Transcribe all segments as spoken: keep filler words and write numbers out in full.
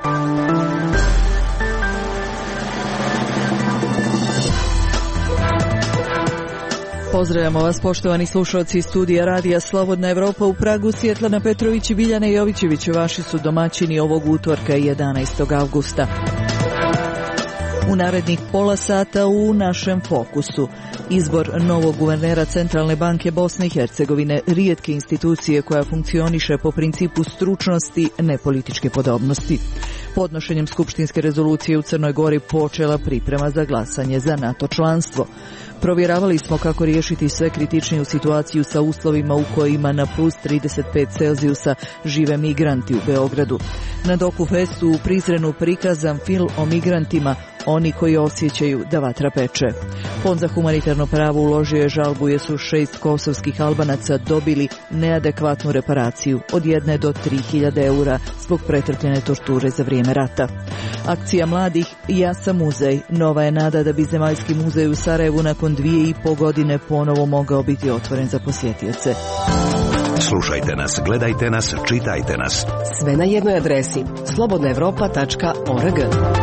Pozdravljamo vas, poštovani slušalci studija Radija Slobodna Evropa u Pragu. Svjetlana Petrović i Biljana Jovićević vaši su domaćini ovog utorka jedanaestog avgusta. U narednih pola sata u našem fokusu izbor novog guvernera Centralne banke Bosne i Hercegovine, rijetke institucije koja funkcioniše po principu stručnosti, ne političke podobnosti. Podnošenjem skupštinske rezolucije u Crnoj Gori počela priprema za glasanje za NATO članstvo. Provjeravali smo kako riješiti sve kritičniju situaciju sa uslovima u kojima na plus trideset pet Celzijusa žive migranti u Beogradu. Na Doku Festu u Prizrenu prikazan film o migrantima, oni koji osjećaju da vatra peče. Fond za humanitarno pravo uložio je žalbu jer su šest kosovskih Albanaca dobili neadekvatnu reparaciju od jedne do tri hiljade eura zbog pretrpljene torture za vrijeme rata. Akcija mladih Ja sam muzej. Nova je nada da bi Zemaljski muzej u Sarajevu nakon dvije i po godine ponovo mogao biti otvoren za posjetioce. Slušajte nas, gledajte nas, čitajte nas. Sve na jednoj adresi slobodna evropa tačka org.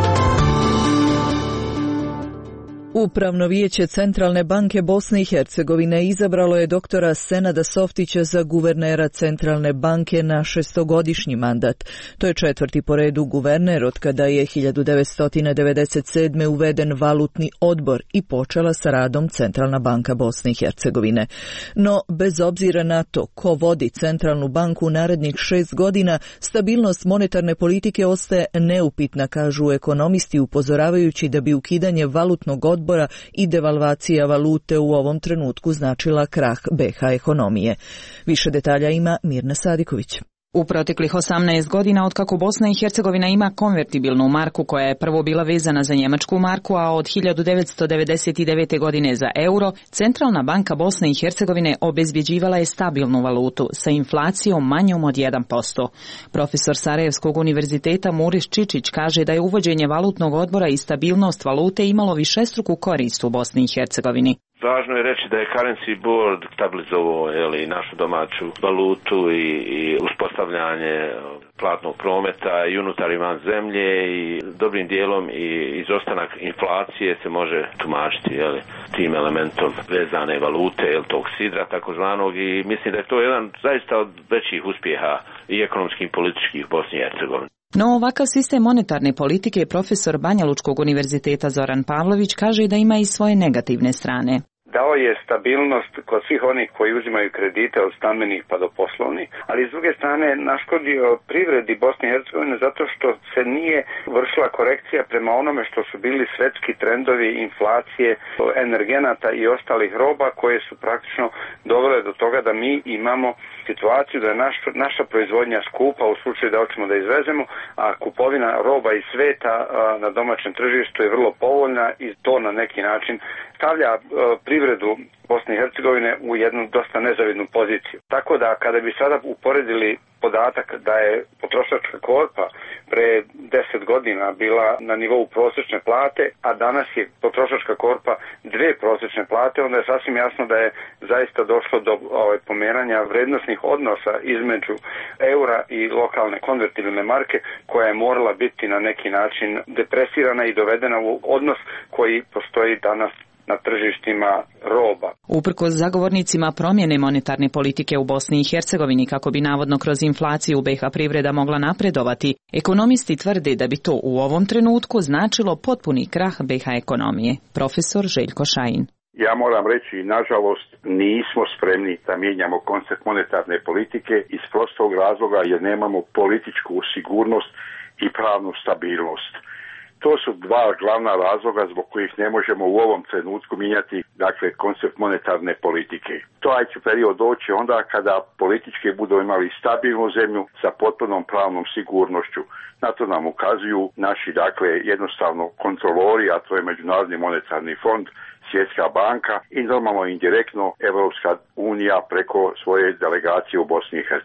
Upravno vijeće Centralne banke Bosne i Hercegovine izabralo je doktora Senada Softića za guvernera Centralne banke na šestogodišnji mandat. To je četvrti po redu guverner od kada je hiljadu devetsto devedeset sedme uveden valutni odbor i počela sa radom Centralna banka Bosne i Hercegovine. No, bez obzira na to ko vodi Centralnu banku u narednih šest godina, stabilnost monetarne politike ostaje neupitna, kažu ekonomisti, upozoravajući da bi ukidanje valutnog odbora i devalvacija valute u ovom trenutku značila krah be ha ekonomije. Više detalja ima Mirna Sadiković. U proteklih osamnaest godina, otkako Bosna i Hercegovina ima konvertibilnu marku koja je prvo bila vezana za njemačku marku, a od hiljadu devetsto devedeset devete. godine za euro, Centralna banka Bosne i Hercegovine obezbjeđivala je stabilnu valutu sa inflacijom manjom od jedan posto. Profesor Sarajevskog univerziteta Muris Čičić kaže da je uvođenje valutnog odbora i stabilnost valute imalo višestruku korist u Bosni i Hercegovini. Važno je reći da je Currency Board stabilizovao jeli, našu domaću valutu i, i uspostavljanje platnog prometa i unutar i van zemlje i dobrim dijelom i izostanak inflacije se može tumačiti jeli, tim elementom vezane valute, jel, tog sidra takozvanog, i mislim da je to jedan zaista od većih uspjeha i ekonomskih i političkih u Bosni i Hercegovini. No ovakav sistem monetarne politike profesor Banja Lučkog univerziteta Zoran Pavlović kaže da ima i svoje negativne strane. Dao je stabilnost kod svih onih koji uzimaju kredite od stambenih pa do poslovnih, ali s druge strane naškodio privredi Bosne i Hercegovine zato što se nije vršila korekcija prema onome što su bili svjetski trendovi inflacije, energenata i ostalih roba koje su praktično dovele do toga da mi imamo situaciju da je naš, naša proizvodnja skupa u slučaju da hoćemo da izvezemo, a kupovina roba iz sveta a, na domaćem tržištu je vrlo povoljna i to na neki način stavlja a, privredu Bosne i Hercegovine u jednu dosta nezavidnu poziciju. Tako da kada bi sada uporedili podatak da je potrošačka korpa pre deset godina bila na nivou prosječne plate, a danas je potrošačka korpa dve prosječne plate, onda je sasvim jasno da je zaista došlo do ovaj, pomeranja vrednosnih odnosa između eura i lokalne konvertibilne marke, koja je morala biti na neki način depresirana i dovedena u odnos koji postoji danas na tržištima roba. Uprkos zagovornicima promjene monetarne politike u Bosni i Hercegovini kako bi navodno kroz inflaciju be ha privreda mogla napredovati, ekonomisti tvrde da bi to u ovom trenutku značilo potpuni krah be ha ekonomije. Profesor Željko Šajin. Ja moram reći, nažalost, nismo spremni da mijenjamo koncept monetarne politike iz prostog razloga jer nemamo političku sigurnost i pravnu stabilnost. To su dva glavna razloga zbog kojih ne možemo u ovom trenutku mijenjati, dakle, koncept monetarne politike. Taj će period doći onda kada politički budu imali stabilnu zemlju sa potpunom pravnom sigurnošću. Na to nam ukazuju naši, dakle, jednostavno kontrolori, a to je Međunarodni monetarni fond, Svjetska banka i normalno indirektno Evropska unija preko svoje delegacije u Bosni i Hercegovini.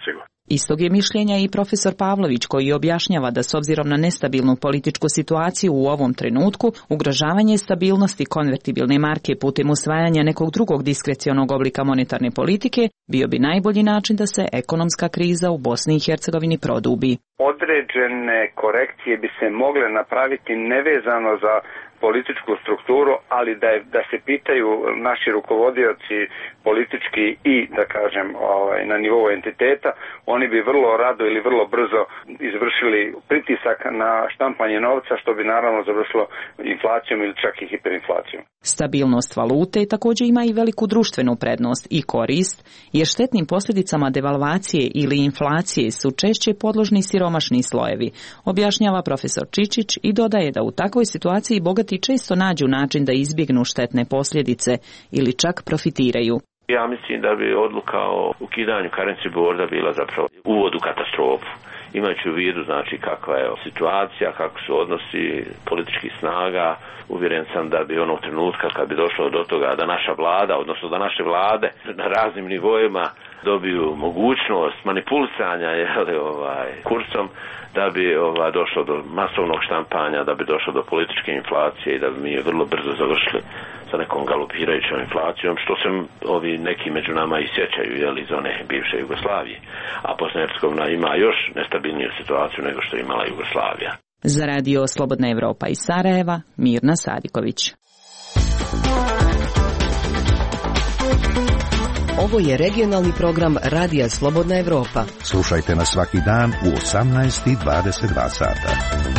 Istog je mišljenja i profesor Pavlović, koji objašnjava da s obzirom na nestabilnu političku situaciju u ovom trenutku, ugrožavanje stabilnosti konvertibilne marke putem usvajanja nekog drugog diskrecionog oblika monetarne politike bio bi najbolji način da se ekonomska kriza u Bosni i Hercegovini produbi. Određene korekcije bi se mogle napraviti nevezano za političku strukturu, ali da, je, da se pitaju naši rukovodioci politički i, da kažem, ovaj, na nivou entiteta, oni bi vrlo rado ili vrlo brzo izvršili pritisak na štampanje novca, što bi naravno završilo inflacijom ili čak i hiperinflacijom. Stabilnost valute također ima i veliku društvenu prednost i korist, jer štetnim posljedicama devalvacije ili inflacije su češće podložni siromašni slojevi, objašnjava profesor Čičić i dodaje da u takvoj situaciji bogati često nađu način da izbjegnu štetne posljedice ili čak profitiraju. Ja mislim da bi odluka o ukidanju currency boarda bila zapravo uvod u katastrofu. Imajući u vidu, znači, kakva je situacija, kako su odnosi političkih snaga, uvjeren sam da bi onog trenutka kad bi došlo do toga da naša vlada, odnosno da naše vlade na raznim nivoima dobiju mogućnost manipulisanja jeli, ovaj, kursom, da bi ovaj, došlo do masovnog štampanja, da bi došlo do političke inflacije i da bi mi vrlo brzo završili sa nekom galopirajućom inflacijom, što se ovi neki među nama i sjećaju jeli, iz one bivše Jugoslavije. A Bosna i Hercegovina ima još nestabilniju situaciju nego što je imala Jugoslavija. Za radio Slobodna Evropa iz Sarajeva, Mirna Sadiković. Ovo je regionalni program Radija Slobodna Evropa. Slušajte nas svaki dan u osamnaest i dvadeset dva sata.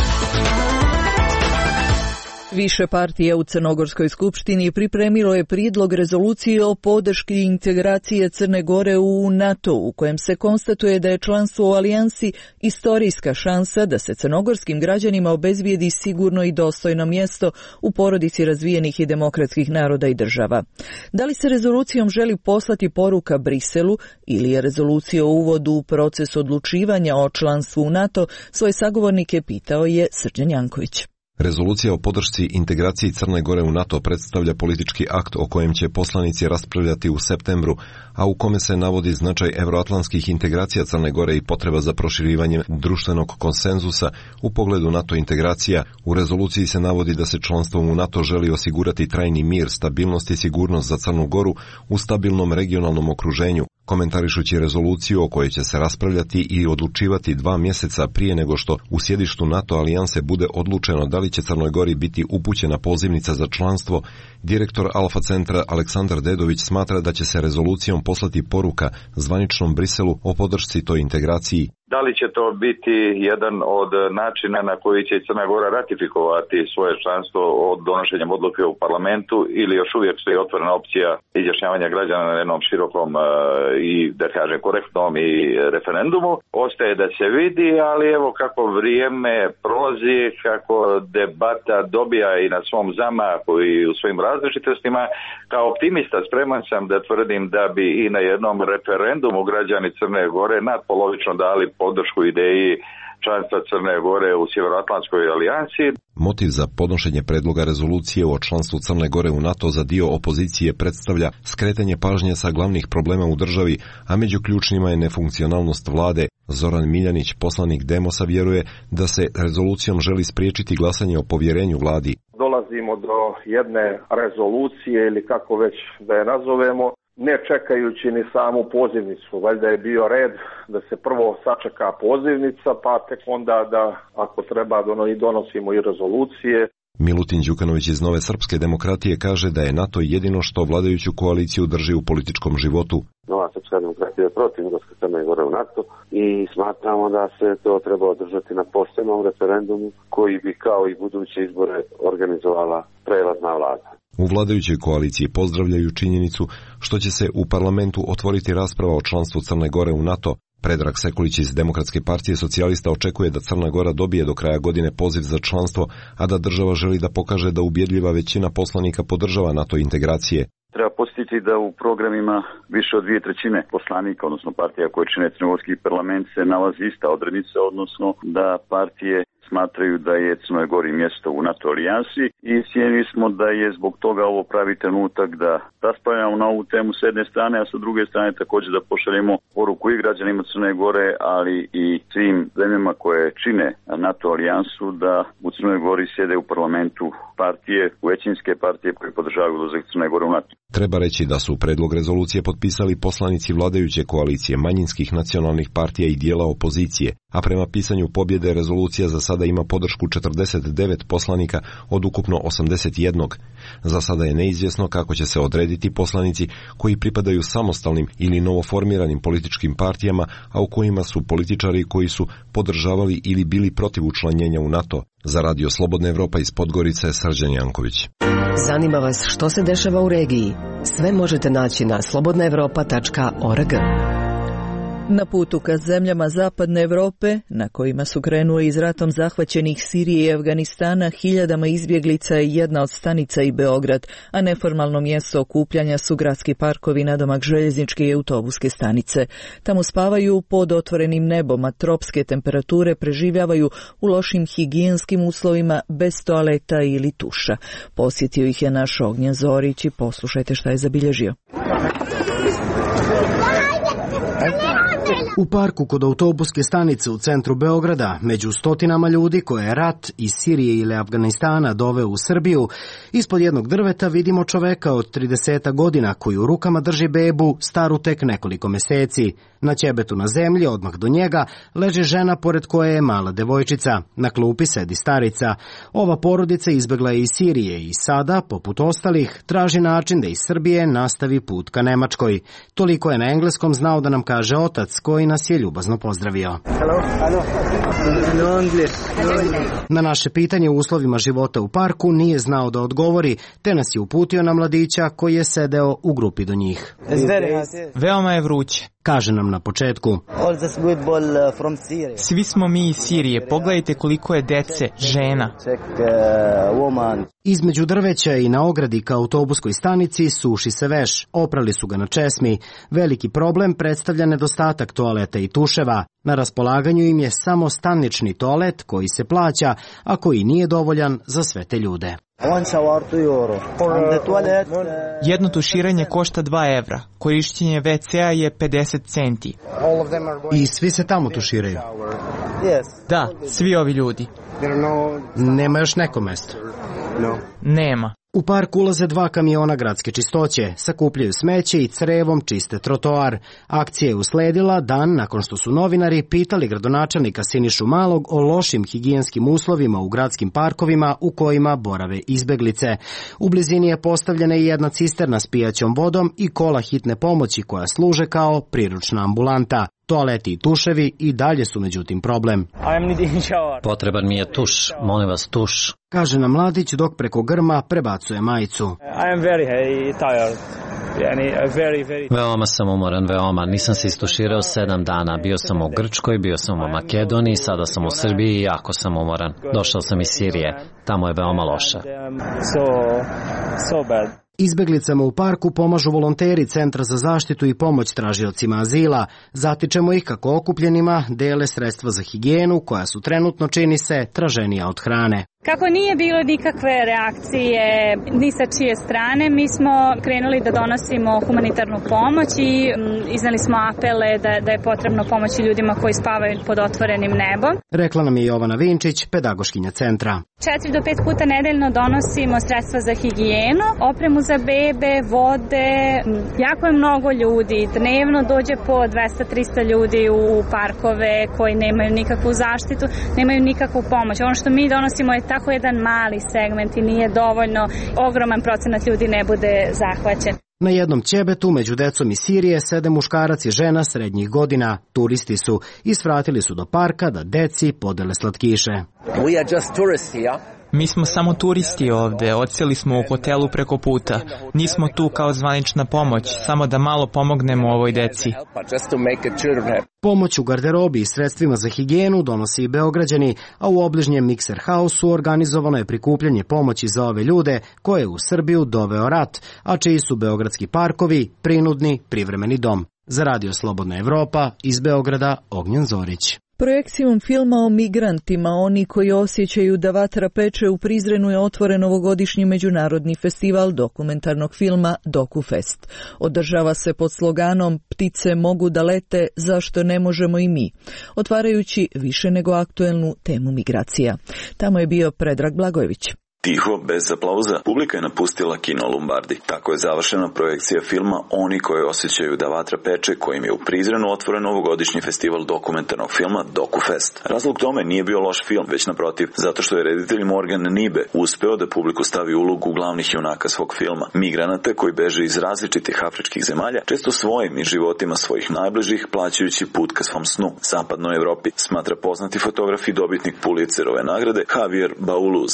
Više partija u Crnogorskoj skupštini pripremilo je prijedlog rezolucije o podrški integracije Crne Gore u NATO, u kojem se konstatuje da je članstvo u alijansi istorijska šansa da se crnogorskim građanima obezbijedi sigurno i dostojno mjesto u porodici razvijenih i demokratskih naroda i država. Da li se rezolucijom želi poslati poruka Briselu ili je rezolucija o uvodu u proces odlučivanja o članstvu u NATO, svoje sagovornike pitao je Srđan Janković. Rezolucija o podršci integraciji Crne Gore u NATO predstavlja politički akt o kojem će poslanici raspravljati u septembru, a u kome se navodi značaj evroatlantskih integracija Crne Gore i potreba za proširivanjem društvenog konsenzusa u pogledu NATO integracija. U rezoluciji se navodi da se članstvom u NATO želi osigurati trajni mir, stabilnost i sigurnost za Crnu Goru u stabilnom regionalnom okruženju. Komentarišući rezoluciju o kojoj će se raspravljati i odlučivati dva mjeseca prije nego što u sjedištu NATO alijanse bude odlučeno da li će Crnoj Gori biti upućena pozivnica za članstvo, direktor Alfa centra Aleksandar Dedović smatra da će se rezolucijom poslati poruka zvaničnom Briselu o podršci toj integraciji. Da li će to biti jedan od načina na koji će Crna Gora ratifikovati svoje članstvo od donošenjem odluke u parlamentu ili još uvijek stoji otvorena opcija izjašnjavanja građana na jednom širokom uh, i, da kažem, korektnom i referendumu? Ostaje da se vidi, ali evo kako vrijeme prolazi, kako debata dobija i na svom zamahu i u svojim različitostima, kao optimista spreman sam da tvrdim da bi i na jednom referendumu građani Crne Gore nadpolovično dali podršku ideji članstva Crne Gore u Sjevernoatlantskoj alijansi. Motiv za podnošenje predloga rezolucije o članstvu Crne Gore u NATO za dio opozicije predstavlja skretanje pažnje sa glavnih problema u državi, a među ključnima je nefunkcionalnost vlade. Zoran Miljanić, poslanik Demosa, vjeruje da se rezolucijom želi spriječiti glasanje o povjerenju vladi. Dolazimo do jedne rezolucije ili kako već da je nazovemo, ne čekajući ni samu pozivnicu. Valjda je bio red da se prvo sačeka pozivnica, pa tek onda da, ako treba, donosimo i rezolucije. Milutin Đukanović iz Nove srpske demokratije kaže da je NATO jedino što vladajuću koaliciju drži u političkom životu. Nova srpska demokratija je protiv ulaska Crne Gore u NATO i smatramo da se to treba održati na poštenom referendumu koji bi kao i buduće izbore organizovala prelazna vlada. U vladajućoj koaliciji pozdravljaju činjenicu što će se u parlamentu otvoriti rasprava o članstvu Crne Gore u NATO. Predrag Sekulić iz Demokratske partije socijalista očekuje da Crna Gora dobije do kraja godine poziv za članstvo, a da država želi da pokaže da ubjedljiva većina poslanika podržava NATO integracije. Treba podsjetiti da u programima više od dvije trećine poslanika, odnosno partija koje čine crnogorski parlament, se nalazi ista odrednica, odnosno da partije smatraju da je Crnoj Gori mjesto u NATO alijansi i cijenili smo da je zbog toga ovo pravi trenutak da raspravljamo na ovu temu s jedne strane, a sa druge strane također da pošaljemo poruku i građanima Crne Gore, ali i svim zemljama koje čine NATO alijansu da u Crnoj Gori sjede u parlamentu partije, većinske partije koje podržavaju ulazak Crne Gore u NATO. Treba reći da su predlog rezolucije potpisali poslanici vladajuće koalicije manjinskih nacionalnih partija i dijela opozicije, a prema pisanju pobjede rezolucija za sada ima podršku četrdeset devet poslanika od ukupno osamdeset jedan. Za sada je neizvjesno kako će se odrediti poslanici koji pripadaju samostalnim ili novoformiranim političkim partijama, a u kojima su političari koji su podržavali ili bili protiv učlanjenja u NATO. Za Radio Slobodna Evropa iz Podgorice, Srđan Janković. Zanima vas što se dešava u regiji? Sve možete naći na slobodna evropa tačka org. Na putu ka zemljama Zapadne Evrope, na kojima su krenuli iz ratom zahvaćenih Sirije i Afganistana, hiljadama izbjeglica je jedna od stanica i Beograd, a neformalno mjesto okupljanja su gradski parkovi nadomak željezničke i autobuske stanice. Tamo spavaju pod otvorenim nebom, a tropske temperature preživljavaju u lošim higijenskim uslovima bez toaleta ili tuša. Posjetio ih je naš Ognjen Zorić i poslušajte šta je zabilježio. U parku kod autobuske stanice u centru Beograda, među stotinama ljudi koje je rat iz Sirije ili Afganistana doveo u Srbiju, ispod jednog drveta vidimo čoveka od trideset godina koji u rukama drži bebu staru tek nekoliko meseci. Na ćebetu na zemlji, odmah do njega, leži žena pored koje je mala devojčica. Na klupi sedi starica. Ova porodica izbegla je iz Sirije i sada, poput ostalih, traži način da iz Srbije nastavi put ka Nemačkoj. Toliko je na engleskom znao da nam kaže otac, koji nas je ljubazno pozdravio. Hello, hello. No English. Na naše pitanje u uslovima života u parku nije znao da odgovori, te nas je uputio na mladića koji je sedeo u grupi do njih. Veoma je vruće, kaže nam na početku. Svi smo mi iz Sirije, pogledajte koliko je dece, žena. Između drveća i na ogradi ka autobuskoj stanici suši se veš, oprali su ga na česmi. Veliki problem predstavlja nedostatak toaleta i tuševa. Na raspolaganju im je samo stanični toalet koji se plaća, a koji nije dovoljan za sve te ljude. Jedno tuširanje košta dva evra, korišćenje ve cea je pedeset centi. I svi se tamo tuširaju? Da, svi ovi ljudi. Nema još neko mesto? Nema. U park ulaze dva kamiona gradske čistoće, sakupljaju smeće i crevom čiste trotoar. Akcija je usledila dan nakon što su novinari pitali gradonačelnika Sinišu Malog o lošim higijenskim uslovima u gradskim parkovima u kojima borave izbeglice. U blizini je postavljena i jedna cisterna s pijaćom vodom i kola hitne pomoći koja služe kao priručna ambulanta. Toaleti i tuševi i dalje su međutim problem. Potreban mi je tuš, molim vas tuš, kaže nam mladić dok preko grma prebacuje majicu. Veoma sam umoran, veoma. Nisam se istuširao sedam dana. Bio sam u Grčkoj, bio sam u Makedoniji, sada sam u Srbiji i jako sam umoran. Došao sam iz Sirije. Tamo je veoma loše. Izbeglicama u parku pomažu volonteri Centra za zaštitu i pomoć tražiocima azila. Zatičemo ih kako okupljenima dele sredstva za higijenu koja su trenutno, čini se, traženija od hrane. Kako nije bilo nikakve reakcije ni sa čije strane, mi smo krenuli da donosimo humanitarnu pomoć i iznali smo apele da, da je potrebno pomoći ljudima koji spavaju pod otvorenim nebom. Rekla nam je Jovana Vinčić, pedagoškinja centra. Četiri do pet puta nedeljno donosimo sredstva za higijenu, opremu za bebe, vode. Jako je mnogo ljudi. Dnevno dođe po dvesta do trista ljudi u parkove koji nemaju nikakvu zaštitu, nemaju nikakvu pomoć. Ono što mi donosimo je tako jedan mali segment i nije dovoljno, ogroman procenat ljudi ne bude zahvaćen. Na jednom ćebetu među decom iz Sirije sede muškarac i žena srednjih godina. Turisti su i svratili su do parka da deci podele slatkiše. We are just tourists here. Mi smo samo turisti ovde, odseli smo u hotelu preko puta. Nismo tu kao zvanična pomoć, samo da malo pomognemo ovoj deci. Pomoć u garderobi i sredstvima za higijenu donosi i Beograđani, a u obližnjem Mikser Hausu organizovano je prikupljanje pomoći za ove ljude koje je u Srbiju doveo rat, a čiji su beogradski parkovi prinudni privremeni dom. Za Radio Slobodna Evropa iz Beograda, Ognjen Zorić. Projekcijom filma o migrantima, oni koji osjećaju da vatra peče u Prizrenu, je otvoren ovogodišnji međunarodni festival dokumentarnog filma DokuFest. Održava se pod sloganom "Ptice mogu da lete, zašto ne možemo i mi?", otvarajući više nego aktuelnu temu migracija. Tamo je bio Predrag Blagojević. Tiho, bez aplauza, publika je napustila kino Lombardi. Tako je završena projekcija filma Oni koji osjećaju da vatra peče, kojim je u Prizrenu otvoren ovogodišnji festival dokumentarnog filma DokuFest. Razlog tome nije bio loš film, već naprotiv, zato što je reditelj Morgan Nibe uspeo da publiku stavi ulogu glavnih junaka svog filma, migranata koji beže iz različitih afričkih zemalja, često svojim i životima svojih najbližih, plaćajući put ka svom snu, zapadnoj Evropi, smatra poznati fotograf i dobitnik Pulitzerove nagrade Javier Bauluz.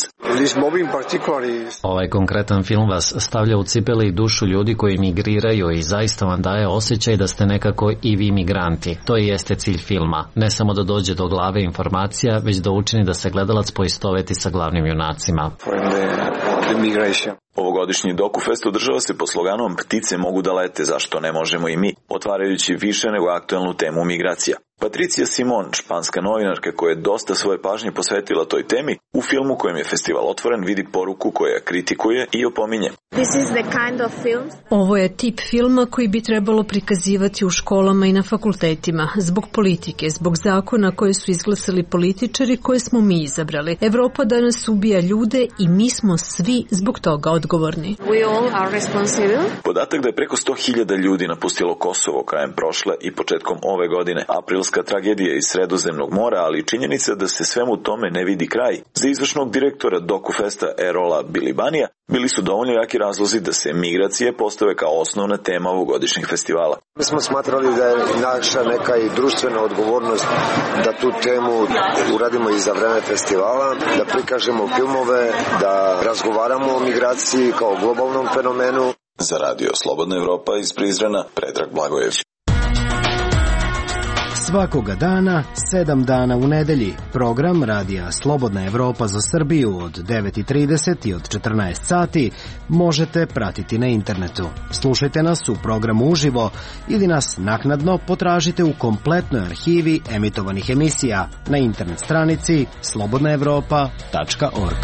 Ovaj konkretan film vas stavlja u cipele i dušu ljudi koji migriraju i zaista vam daje osjećaj da ste nekako i vi migranti. To i jeste cilj filma. Ne samo da dođe do glave informacija, već da učini da se gledalac poistoveti sa glavnim junacima. Ovogodišnji DokuFest održava se pod sloganom "Ptice mogu da lete, zašto ne možemo i mi?", otvarajući više nego aktuelnu temu migracija. Patricija Simon, španska novinarka koja je dosta svoje pažnje posvetila toj temi, u filmu kojem je festival otvoren vidi poruku koja kritikuje i opominje. Kind of Ovo je tip filma koji bi trebalo prikazivati u školama i na fakultetima, zbog politike, zbog zakona koje su izglasali političari koje smo mi izabrali. Evropa danas ubija ljude i mi smo svi zbog toga odgovorni. We all are responsible. Podatak da je preko sto hiljada ljudi napustilo Kosovo krajem prošle i početkom ove godine, aprilska tragedija iz Sredozemnog mora, ali i činjenica da se svemu tome ne vidi kraj, za izvršnog direktora DokuFesta Erola Bilibanija bili su dovoljno jaki razlozi da se migracije postave kao osnovna tema ovogodišnjeg festivala. Mi smo smatrali da je naša neka i društvena odgovornost da tu temu uradimo i za vreme festivala, da prikažemo filmove, da razgovaramo o migraciji kao globalnom fenomenu. Za Radio Slobodna Evropa iz Prizrena, Predrag Blagojević. Svakoga dana, sedam dana u nedelji, program Radija Slobodna Evropa za Srbiju od devet i trideset i od četrnaest sati možete pratiti na internetu. Slušajte nas u programu uživo ili nas naknadno potražite u kompletnoj arhivi emitovanih emisija na internet stranici slobodna evropa tačka org.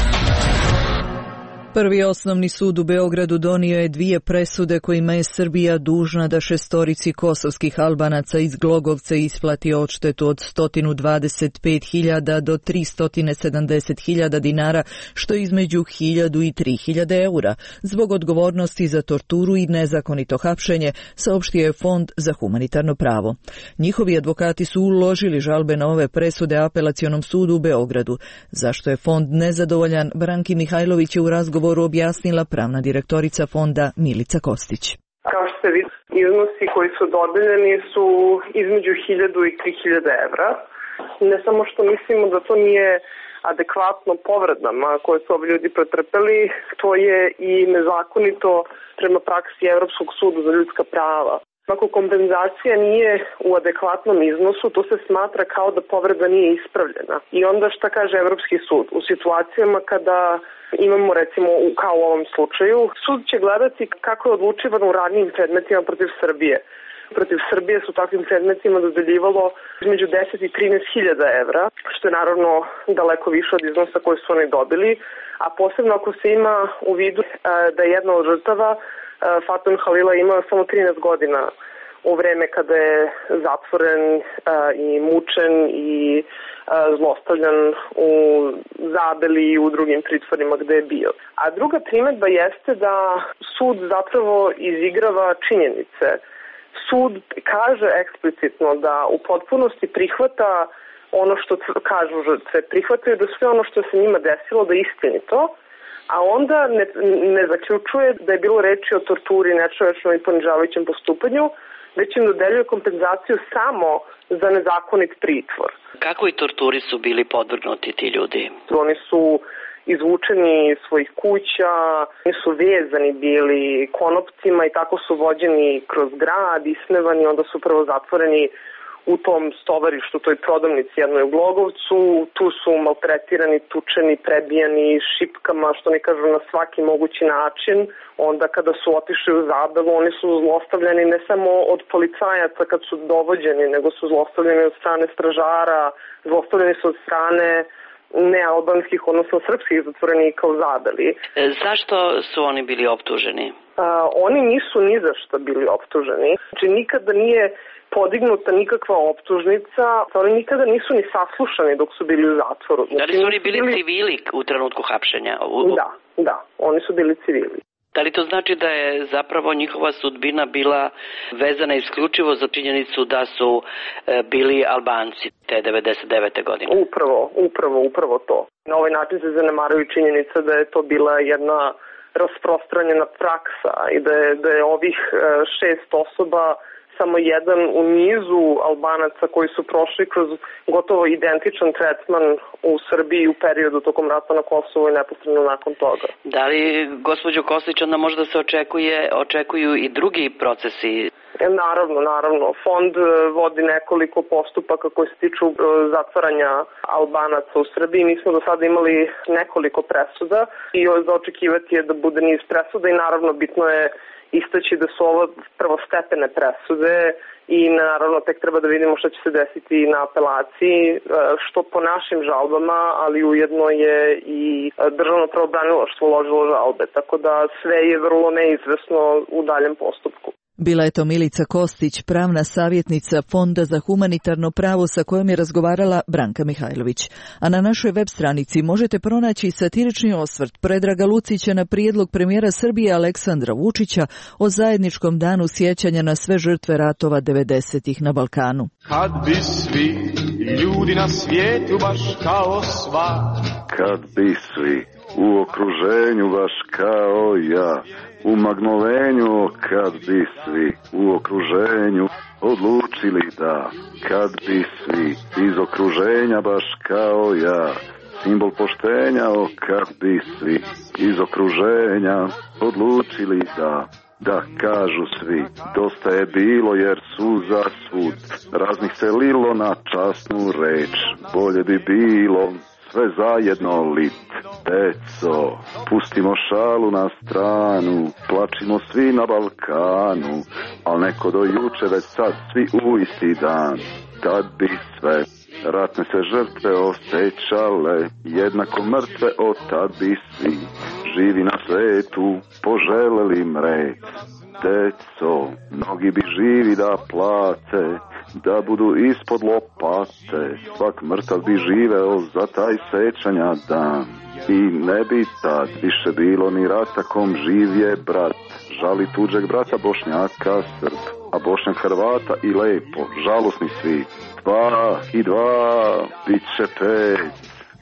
Prvi osnovni sud u Beogradu donio je dvije presude kojima je Srbija dužna da šestorici kosovskih Albanaca iz Glogovca isplati odštetu od sto dvadeset pet hiljada do tristo sedamdeset hiljada dinara, što je između hiljadu i tri hiljade eura, zbog odgovornosti za torturu i nezakonito hapšenje, saopštio je Fond za humanitarno pravo. Njihovi advokati su uložili žalbe na ove presude Apelacionom sudu u Beogradu. Zašto je Fond nezadovoljan, Branki Mihajlović je u razgovoru objasnila pravna direktorica Fonda Milica Kostić. Kao što ste vidjeli, iznosi koji su dodeljeni su između hiljadu i tri hiljade evra. Ne samo što mislimo da to nije adekvatno povredama koje su ovi ljudi pretrpeli, to je i nezakonito prema praksi Evropskog suda za ljudska prava. Ako kompenzacija nije u adekvatnom iznosu, to se smatra kao da povreda nije ispravljena. I onda šta kaže Evropski sud? U situacijama kada imamo, recimo, kao u ovom slučaju, sud će gledati kako je odlučivano u radnim predmetima protiv Srbije. Protiv Srbije su takvim predmetima dodeljivalo između deset i trinaest hiljada evra, što je naravno daleko više od iznosa koje su oni dobili, a posebno ako se ima u vidu da je jedna od žrtava, Fatun Halila, imao samo trinaest godina u vreme kada je zatvoren i mučen i zlostavljan u Zabeli i u drugim pritvorima gde je bio. A druga primedba jeste da sud zapravo izigrava činjenice. Sud kaže eksplicitno da u potpunosti prihvata ono što kažu žrtve, prihvataju da sve ono što se njima desilo da je istinito, a onda ne, ne zaključuje da je bilo reči o torturi, nečovečnom i ponižavajućem postupanju, već im dodeljuje kompenzaciju samo za nezakonit pritvor. Kakvoj torturi su bili podvrgnuti ti ljudi? Oni su izvučeni iz svojih kuća, oni su vezani bili konopcima i tako su vođeni kroz grad, ismevani, onda su prvo zatvoreni u tom stovarištu, toj prodavnici jednoj u Glogovcu. Tu su maltretirani, tučeni, prebijani šipkama, što ne kažu, na svaki mogući način. Onda kada su otišli u Zabelu, oni su zlostavljani ne samo od policajaca kad su dovođeni, nego su zlostavljani od strane stražara, zlostavljani su od strane nealbanskih, odnosno srpskih zatvorenika u Zabeli. E, zašto su oni bili optuženi? A, oni nisu ni za šta bili optuženi. Znači nikada nije podignuta nikakva optužnica, oni nikada nisu ni saslušani dok su bili u zatvoru. Znači, da li su oni bili civili u trenutku hapšenja? U... Da, da, oni su bili civili. Da li to znači da je zapravo njihova sudbina bila vezana isključivo za činjenicu da su e, bili Albanci te devedeset devete godine? Upravo, upravo, upravo to. Na ovaj način se zanemaruju činjenica da je to bila jedna rasprostranjena praksa i da je, da je ovih e, šest osoba samo jedan u nizu Albanaca koji su prošli kroz gotovo identičan tretman u Srbiji u periodu tokom rata na Kosovu i neposredno nakon toga. Da li, gospođo Kostić, onda možda se očekuje, očekuju i drugi procesi? Naravno, naravno. Fond vodi nekoliko postupaka koji se tiču zatvaranja Albanaca u Srbiji. Mi smo do sada imali nekoliko presuda i za očekivati je da bude niz presuda i naravno bitno je istaći da su ovo prvostepene presude i naravno tek treba da vidimo što će se desiti na apelaciji, što po našim žalbama, ali ujedno je i državno pravobranilaštvo uložilo žalbe, tako da sve je vrlo neizvesno u daljem postupku. Bila je to Milica Kostić, pravna savjetnica Fonda za humanitarno pravo sa kojom je razgovarala Branka Mihajlović. A na našoj web stranici možete pronaći satirični osvrt Predraga Lucića na prijedlog premijera Srbije Aleksandra Vučića o zajedničkom danu sjećanja na sve žrtve ratova devedesetih na Balkanu. Kad bi svi ljudi na svijetu baš kao sva, kad bi svi u okruženju baš kao ja, u magnolenju, kad bi svi u okruženju odlučili da, kad bi svi iz okruženja baš kao ja, simbol poštenja, o kad bi svi iz okruženja odlučili da, da kažu svi, dosta je bilo jer su za svud raznih se lilo na časnu reč, bolje bi bilo sve zajedno lit. Deco, pustimo šalu na stranu, plačimo svi na Balkanu, al neko do juče već sad svi u isti dan. Tad bi sve ratne se žrtve osjećale, jednako mrtve, o tad bi svi živi na svetu poželeli mret. Deco, mnogi bi živi da plate, da budu ispod lopate, svak mrtav bi živeo za taj sećanja dan. I ne bi tad više bilo ni rata kom živje brat, žali tuđeg brata Bošnjaka Srb, a Bošnjak Hrvata i lepo, žalosni svi. Dva i dva, bit će pet,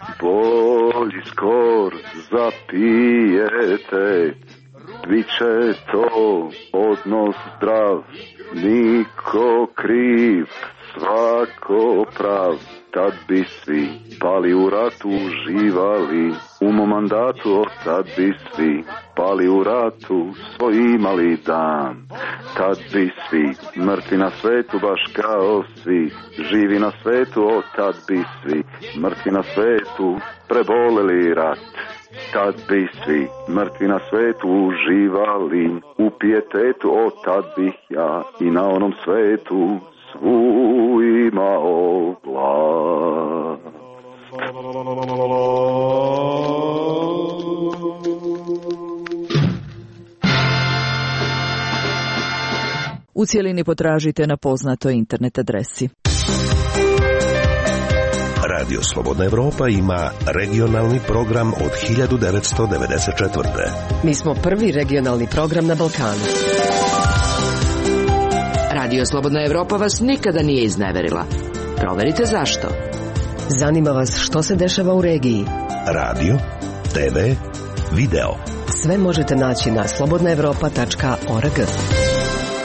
bolji skor za pijetet. Biće to odnos zdrav, niko kriv, svako prav. Tad bi svi pali u ratu, uživali u mom mandatu, tad bi svi pali u ratu, svoj imali dan. Tad bi svi mrtvi na svetu baš kao svi, živi na svetu, o tad bi svi mrtvi na svetu preboleli rat. Tad bi svi mrtvi na svetu uživali u pijetetu, o tad bih ja i na onom svetu svu imao vlast. U cijelini potražite na poznatoj internet adresi. Radio Slobodna Evropa ima regionalni program od hiljadu devetsto devedeset četvrte. Mi smo prvi regionalni program na Balkanu. Radio Slobodna Evropa vas nikada nije izneverila. Proverite zašto. Zanima vas što se dešava u regiji. Radio, te ve, video. Sve možete naći na slobodna evropa tačka org.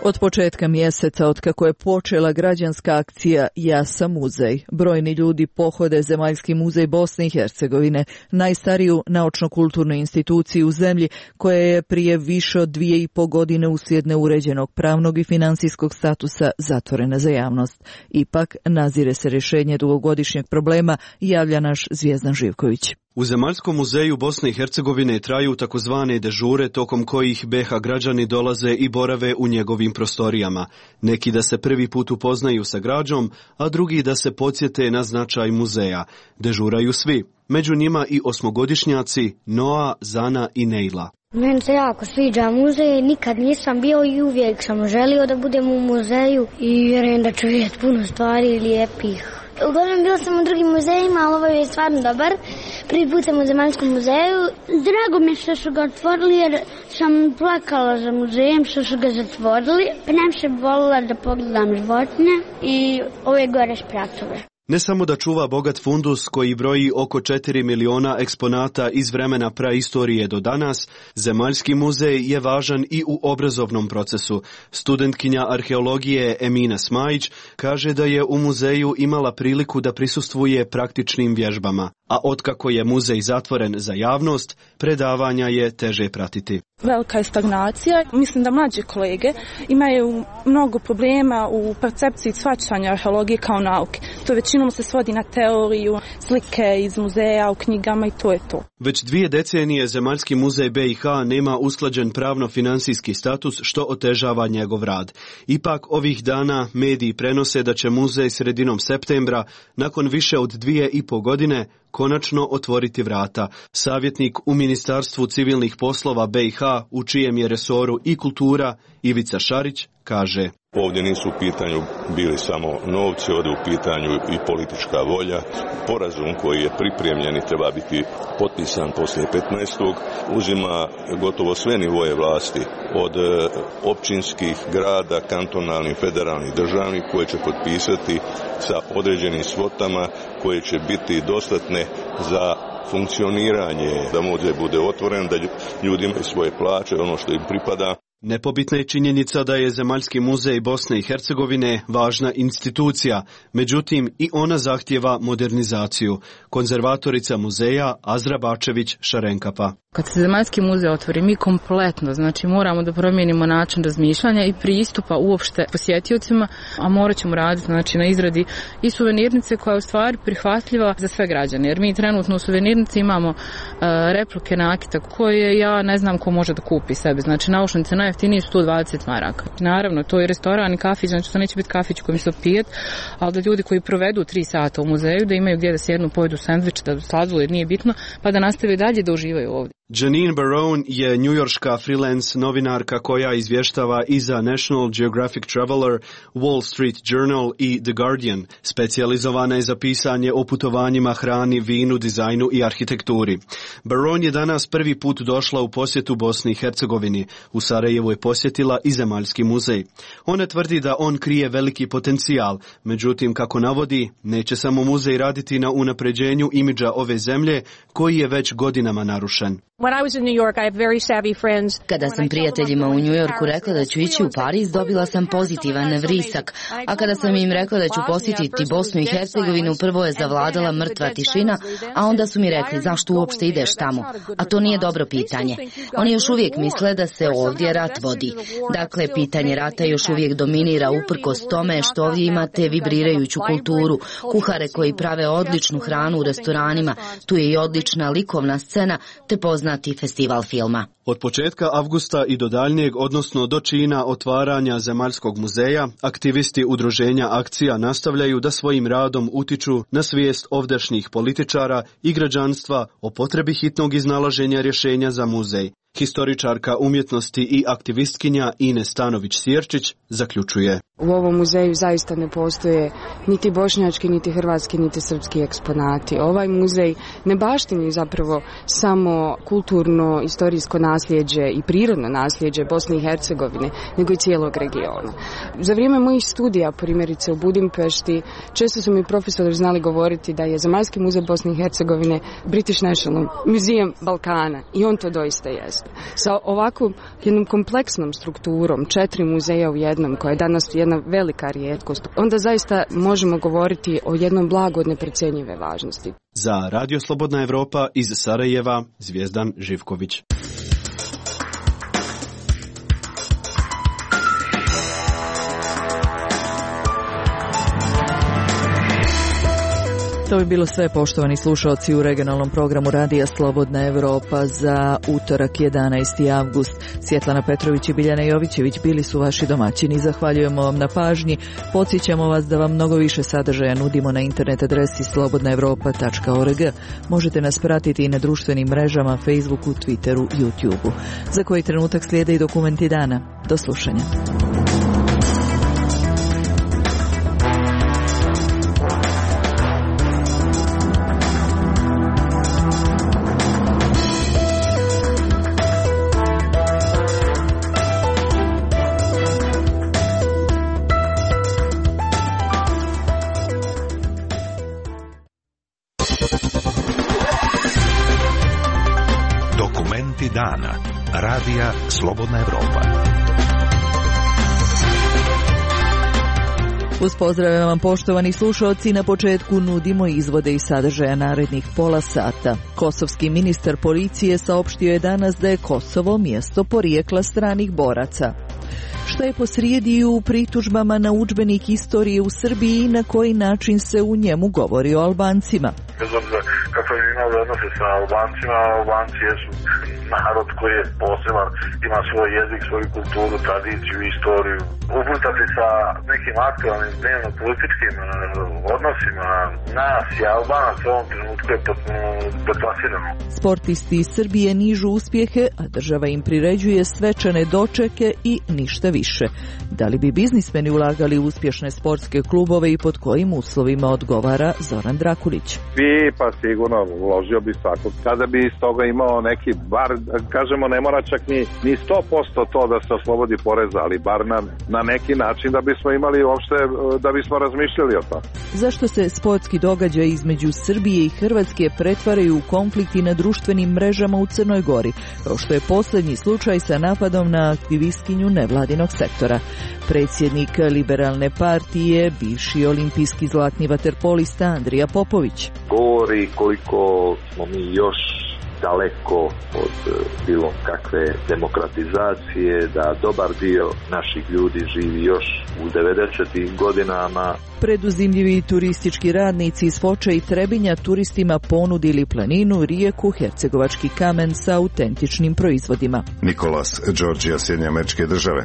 Od početka mjeseca, otkako je počela građanska akcija Ja sam muzej, brojni ljudi pohode Zemaljski muzej Bosne i Hercegovine, najstariju naučno-kulturnu instituciju u zemlji koja je prije više od dvije i po godine uslijed neuređenog pravnog i financijskog statusa zatvorena za javnost. Ipak, nazire se rješenje dugogodišnjeg problema, javlja naš Zvijezdan Živković. U Zemaljskom muzeju Bosne i Hercegovine traju takozvane dežure tokom kojih B H građani dolaze i borave u njegovim prostorijama. Neki da se prvi put upoznaju sa građom, a drugi da se podsjete na značaj muzeja. Dežuraju svi, među njima i osmogodišnjaci Noa, Zana i Nejla. Meni se jako sviđa muzej, nikad nisam bio i uvijek sam želio da budem u muzeju i vjerujem da ću vidjeti puno stvari lijepih. Uglavnom bila sam u drugim muzejima, ali ovo je stvarno dobar. Prvi put sam u Zemaljskom muzeju. Drago mi je što su ga otvorili jer sam plakala za muzejem što su ga zatvorili. Najviše volila da pogledam životinje i ove gore špracove. Ne samo da čuva bogat fundus koji broji oko četiri miliona eksponata iz vremena praistorije do danas, Zemaljski muzej je važan i u obrazovnom procesu. Studentkinja arheologije Emina Smajić kaže da je u muzeju imala priliku da prisustvuje praktičnim vježbama, a otkako je muzej zatvoren za javnost, predavanja je teže pratiti. Velika je stagnacija. Mislim da mlađe kolege imaju mnogo problema u percepciji shvaćanja arheologije kao nauke. To većinom se svodi na teoriju, slike iz muzeja, u knjigama i to je to. Već dvije decenije Zemaljski muzej B i H nema usklađen pravno-financijski status što otežava njegov rad. Ipak ovih dana mediji prenose da će muzej sredinom septembra, nakon više od dvije i po godine, konačno otvoriti vrata. Savjetnik u Ministarstvu civilnih poslova B i H, u čijem je resoru i kultura, Ivica Šarić, kaže: Ovdje nisu u pitanju bili samo novci, ovdje u pitanju i politička volja. Sporazum koji je pripremljen i treba biti potpisan poslije petnaestog uzima gotovo sve nivoje vlasti, od općinskih, grada, kantonalnih, federalnih, državnih, koje će potpisati sa određenim svotama koje će biti dostatne za funkcioniranje, da muzej bude otvoren, da ljudi imaju svoje plaće, ono što im pripada. Nepobitna je činjenica da je Zemaljski muzej Bosne i Hercegovine važna institucija, međutim i ona zahtjeva modernizaciju. Konzervatorica muzeja Azra Bačević-Šarenkapa. Kad se Zemaljski muzej otvori, mi kompletno, znači moramo da promijenimo način razmišljanja i pristupa uopšte posjetiocima, a morat ćemo raditi znači, na izradi i suvenirnice koja je u stvari prihvatljiva za sve građane. Jer mi trenutno u suvenirnici imamo uh, replike nakita koje ja ne znam ko može da kupi sebi. Znači naušnice najjeftinije su sto dvadeset maraka. Naravno, to je restoran i kafić, znači to neće biti kafić u kojem se pijet, ali da ljudi koji provedu tri sata u muzeju, da imaju gdje da sjednu, pojedu sendvič, da sladoled nije bitno, pa da nastave dalje da uživaju ovdje. Janine Barone je njujorška freelance novinarka koja izvještava i za National Geographic Traveler, Wall Street Journal i The Guardian. Specijalizovana je za pisanje o putovanjima, hrani, vinu, dizajnu i arhitekturi. Barone je danas prvi put došla u posjetu Bosni i Hercegovini. U Sarajevu je posjetila i Zemaljski muzej. Ona tvrdi da on krije veliki potencijal, međutim, kako navodi, neće samo muzej raditi na unapređenju imidža ove zemlje, koji je već godinama narušen. Kada sam prijateljima u New Yorku rekla da ću ići u Pariz, dobila sam pozitivan vrisak, a kada sam im rekla da ću posjetiti Bosnu i Hercegovinu, prvo je zavladala mrtva tišina, a onda su mi rekli zašto uopšte ideš tamo, a to nije dobro pitanje. Oni još uvijek misle da se ovdje rat vodi. Dakle, pitanje rata još uvijek dominira uprkos tome što ovdje imate vibrirajuću kulturu, kuhare koji prave odličnu hranu u restoranima, tu je i odlična likovna scena, te poznati festival filma. Od početka avgusta i do daljnjeg, odnosno do čina otvaranja Zemaljskog muzeja, aktivisti udruženja Akcija nastavljaju da svojim radom utiču na svijest ovdašnjih političara i građanstva o potrebi hitnog iznalaženja rješenja za muzej. Historičarka umjetnosti i aktivistkinja Ines Stanović-Sjerčić zaključuje: U ovom muzeju zaista ne postoje niti bošnjački, niti hrvatski, niti srpski eksponati. Ovaj muzej ne baštini zapravo samo kulturno, istorijsko nasljeđe i prirodno nasljeđe Bosne i Hercegovine, nego i cijelog regiona. Za vrijeme mojih studija, primjerice u Budimpešti, često su mi profesori znali govoriti da je Zemaljski muzej Bosne i Hercegovine British National Museum Balkana i on to doista jeste. Sa ovakvom jednom kompleksnom strukturom, četiri muzeja u jednom, koja je danas jedna velika rijetkost, onda zaista možemo govoriti o jednom blagu od neprocjenjive važnosti. Za Radio Slobodna Evropa iz Sarajeva, Zvijezdan Živković. To bi bilo sve, poštovani slušalci, u regionalnom programu Radija Slobodna Evropa za utorak jedanaesti avgust. Svjetlana Petrović i Biljana Jovićević bili su vaši domaćini. Zahvaljujemo vam na pažnji. Podsjećamo vas da vam mnogo više sadržaja nudimo na internet adresi slobodna evropa tačka org. Možete nas pratiti i na društvenim mrežama, Facebooku, Twitteru, YouTubeu. Za koji trenutak slijede i dokumenti dana. Do slušanja. Dana. Radija Slobodna Evropa. Uz pozdrave vam, poštovani slušalci, na početku nudimo izvode i sadržaja narednih pola sata. Kosovski ministar policije saopštio je danas da je Kosovo mjesto porijekla stranih boraca. Šta je posrijedi u pritužbama na udžbenik istorije u Srbiji i na koji način se u njemu govori o Albancima? Bez obzira kako je imao odnose sa Albancima, Albanci jesu narod koji je poseban, ima svoj jezik, svoju kulturu, tradiciju, istoriju. Uplitati sa nekim aktualnim dnevno-političkim odnosima nas i Albanac u ovom trenutku je potpuno deplasirano. Sportisti iz Srbije nižu uspjehe, a država im priređuje svečane dočeke i ništa više. Da li bi biznismeni ulagali u uspješne sportske klubove i pod kojim uslovima, odgovara Zoran Drakulić. Bi, pa sigurno uložio bi svako. Kada bi iz toga imao neki, bar, kažemo, ne mora čak ni, ni sto posto to da se oslobodi poreza, ali bar na, na neki način da bismo imali uopšte, da bismo razmišljali o tom. Zašto se sportski događaj između Srbije i Hrvatske pretvaraju u konflikti na društvenim mrežama u Crnoj Gori, kao što je posljednji slučaj sa napadom na aktivistkinju nevladinog sektora? Predsjednik Liberalne partije, bivši olimpijski zlatni vaterpolista Andrija Popović. Govori koliko smo mi još daleko od bilo kakve demokratizacije, da dobar dio naših ljudi živi još u devedesetim godinama. Preduzimljivi turistički radnici iz Foča i Trebinja turistima ponudili planinu, rijeku, hercegovački kamen sa autentičnim proizvodima. Nikolas, Georgia, Sjedinjene Američke Države.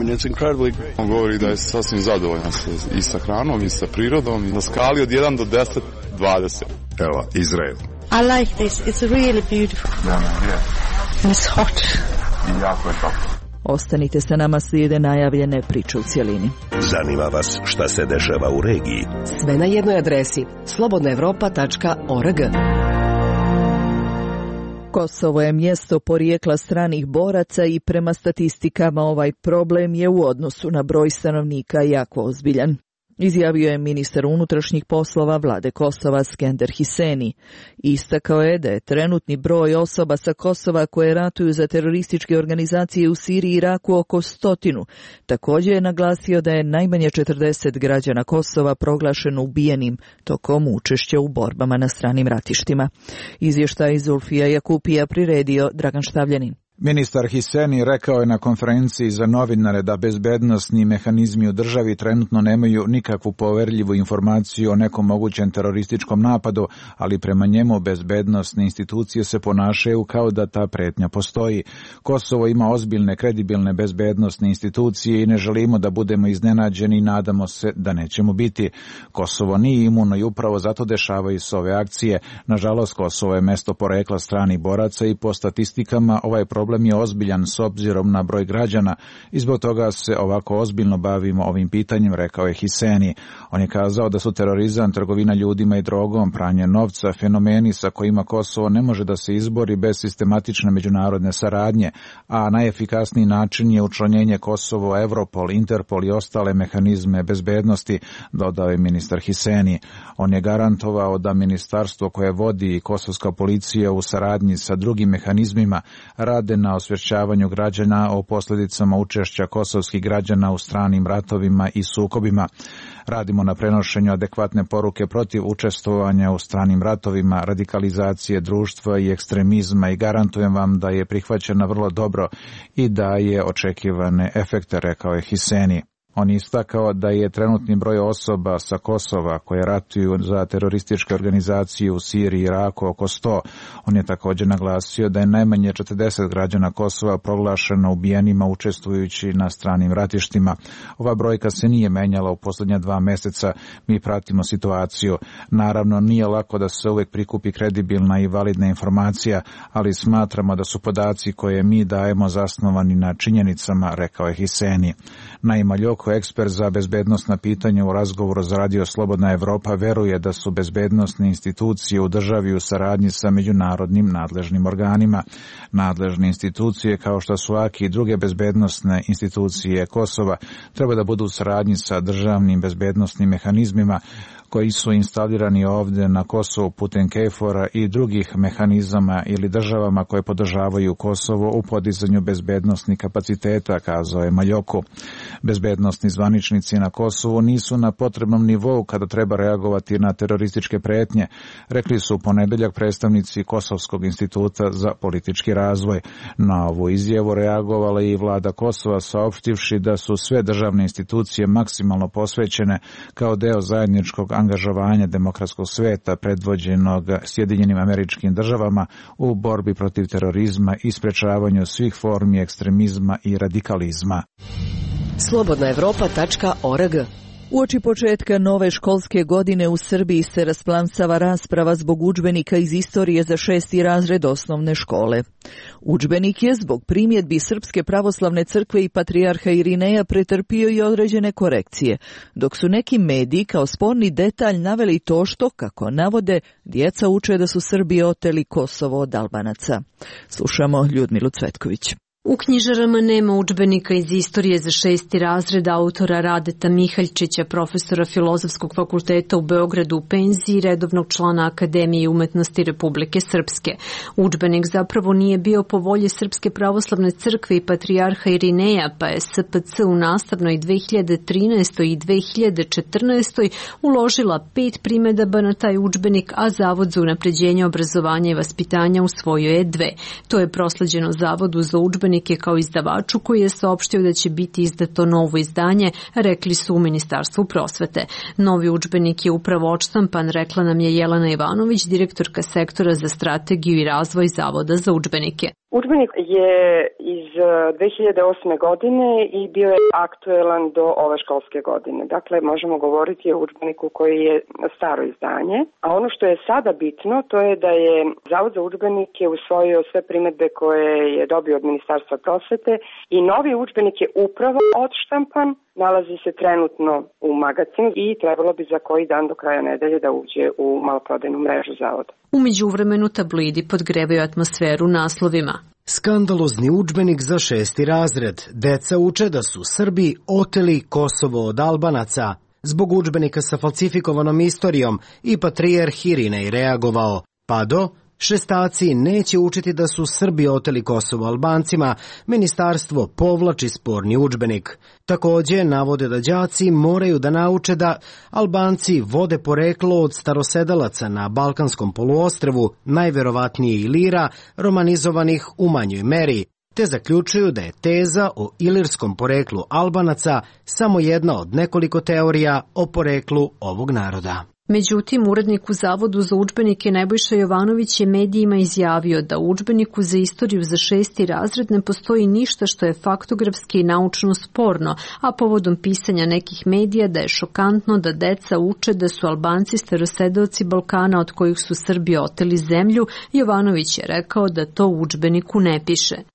On govori da je sasvim zadovoljan i sa hranom i sa prirodom, na skali od jedan do deset, dvadeset. Evo, Izrael. I like this. It's really beautiful. Yeah, yeah. And it's hot. I jako je toplo. Ostanite sa nama, slijede najavljene priče u cjelini. Zanima vas šta se dešava u regiji? Sve na jednoj adresi slobodna evropa tačka org. Kosovo je mjesto porijekla stranih boraca i prema statistikama ovaj problem je u odnosu na broj stanovnika jako ozbiljan. Izjavio je ministar unutrašnjih poslova vlade Kosova Skender Hiseni. Istakao je da je trenutni broj osoba sa Kosova koje ratuju za terorističke organizacije u Siriji i Iraku oko stotinu. Također je naglasio da je najmanje četrdeset građana Kosova proglašeno ubijenim tokom učešća u borbama na stranim ratištima. Izvještaj Zulfija Jakupija priredio Dragan Štavljanin. Ministar Hiseni rekao je na konferenciji za novinare da bezbednosni mehanizmi u državi trenutno nemaju nikakvu poverljivu informaciju o nekom mogućem terorističkom napadu, ali prema njemu bezbednosne institucije se ponašaju kao da ta pretnja postoji. Kosovo ima ozbiljne, kredibilne bezbednosne institucije i ne želimo da budemo iznenađeni i nadamo se da nećemo biti. Kosovo nije imuno i upravo zato dešavaju se ove akcije. Nažalost, Kosovo je mesto porekla stranih boraca i po statistikama ovaj problem problem je ozbiljan s obzirom na broj građana i zbog toga se ovako ozbiljno bavimo ovim pitanjem, rekao je Hiseni. On je kazao da su terorizam, trgovina ljudima i drogom, pranje novca, fenomeni sa kojima Kosovo ne može da se izbori bez sistematične međunarodne saradnje, a najefikasniji način je učlanjenje Kosovo, Europol, Interpol i ostale mehanizme bezbednosti, dodao je ministar Hiseni. On je garantovao da ministarstvo koje vodi i kosovska policija u saradnji sa drugim mehanizmima rade na osvješćavanju građana o posljedicama učešća kosovskih građana u stranim ratovima i sukobima. Radimo na prenošenju adekvatne poruke protiv učestvovanja u stranim ratovima, radikalizacije društva i ekstremizma i garantujem vam da je prihvaćena vrlo dobro i da je očekivane efekte, rekao je Hiseni. On je istakao da je trenutni broj osoba sa Kosova koje ratuju za terorističke organizacije u Siriji i Iraku oko sto. On je također naglasio da je najmanje četrdeset građana Kosova proglašeno ubijenima učestvujući na stranim ratištima. Ova brojka se nije menjala u posljednja dva mjeseca. Mi pratimo situaciju. Naravno, nije lako da se uvijek prikupi kredibilna i validna informacija, ali smatramo da su podaci koje mi dajemo zasnovani na činjenicama, rekao je Hiseni. Naima Ljoko, ekspert za bezbednostna pitanja, u razgovoru za Radio Slobodna Evropa veruje da su bezbednosne institucije u državi u saradnji sa međunarodnim nadležnim organima. Nadležne institucije kao što su A K I i druge bezbednosne institucije Kosova treba da budu u saradnji sa državnim bezbednosnim mehanizmima koji su instalirani ovdje na Kosovu putem KFOR-a i drugih mehanizama ili državama koje podržavaju Kosovo u podizanju bezbednosnih kapaciteta, kazao je Maljoku. Bezbednosni zvaničnici na Kosovu nisu na potrebnom nivou kada treba reagovati na terorističke pretnje, rekli su u ponedeljak predstavnici Kosovskog instituta za politički razvoj. Na ovu izjavu reagovala i vlada Kosova, saopštivši da su sve državne institucije maksimalno posvećene kao deo zajedničkog angažovanja demokratskog sveta predvođenog Sjedinjenim Američkim Državama u borbi protiv terorizma i sprečavanju svih formi ekstremizma i radikalizma. slobodna evropa tačka org. Uoči početka nove školske godine u Srbiji se rasplansava rasprava zbog udžbenika iz istorije za šesti razred osnovne škole. Udžbenik je zbog primjedbi Srpske pravoslavne crkve i patrijarha Irineja pretrpio i određene korekcije, dok su neki mediji kao sporni detalj naveli to što, kako navode, djeca uče da su Srbi oteli Kosovo od Albanaca. Slušamo Ljudmilu Cvetković. U knjižarama nema udžbenika iz istorije za šesti razred autora Radeta Mihaljčića, profesora Filozofskog fakulteta u Beogradu u penziji i redovnog člana Akademije umetnosti Republike Srpske. Udžbenik zapravo nije bio po volji Srpske pravoslavne crkve i patrijarha Irineja, pa je S P C u nastavnoj dve hiljade trinaestoj i dve hiljade četrnaestoj uložila pet primedaba na taj udžbenik, a Zavod za unapređenje obrazovanja i vaspitanja usvojio je dve. To je prosleđeno Zavodu za udžbenik je kao izdavaču koji je saopštio da će biti izdato novo izdanje, rekli su u Ministarstvu prosvete. Novi udžbenik je upravo odštampan, rekla nam je Jelena Ivanović, direktorka sektora za strategiju i razvoj Zavoda za udžbenike. Udžbenik je iz dve hiljade osme godine i bio je aktuelan do ove školske godine. Dakle, možemo govoriti o udžbeniku koji je staro izdanje. A ono što je sada bitno, to je da je Zavod za udžbenike usvojio sve primedbe koje je dobio od Ministarstva prosvete i novi udžbenik je upravo odštampan, nalazi se trenutno u magazinu i trebalo bi za koji dan do kraja nedelje da uđe u maloprodajnu mrežu Zavoda. U međuvremenu tabloidi podgrevaju atmosferu naslovima. Skandalozni udžbenik za šesti razred. Deca uče da su Srbi oteli Kosovo od Albanaca. Zbog udžbenika sa falsifikovanom istorijom i patrijarh Irinej reagovao. Pa do šestaci neće učiti da su Srbi oteli Kosovo Albancima, ministarstvo povlači sporni udžbenik. Također navode da đaci moraju da nauče da Albanci vode poreklo od starosedalaca na Balkanskom poluostrvu, najverovatnije Ilira, romanizovanih u manjoj meri, te zaključuju da je teza o ilirskom poreklu Albanaca samo jedna od nekoliko teorija o poreklu ovog naroda. Međutim, urednik u Zavodu za udžbenike Nebojša Jovanović je medijima izjavio da u udžbeniku za istoriju za šesti razred ne postoji ništa što je faktografski i naučno sporno, a povodom pisanja nekih medija da je šokantno da deca uče da su Albanci starosedeoci Balkana od kojih su Srbi oteli zemlju, Jovanović je rekao da to u udžbeniku ne piše.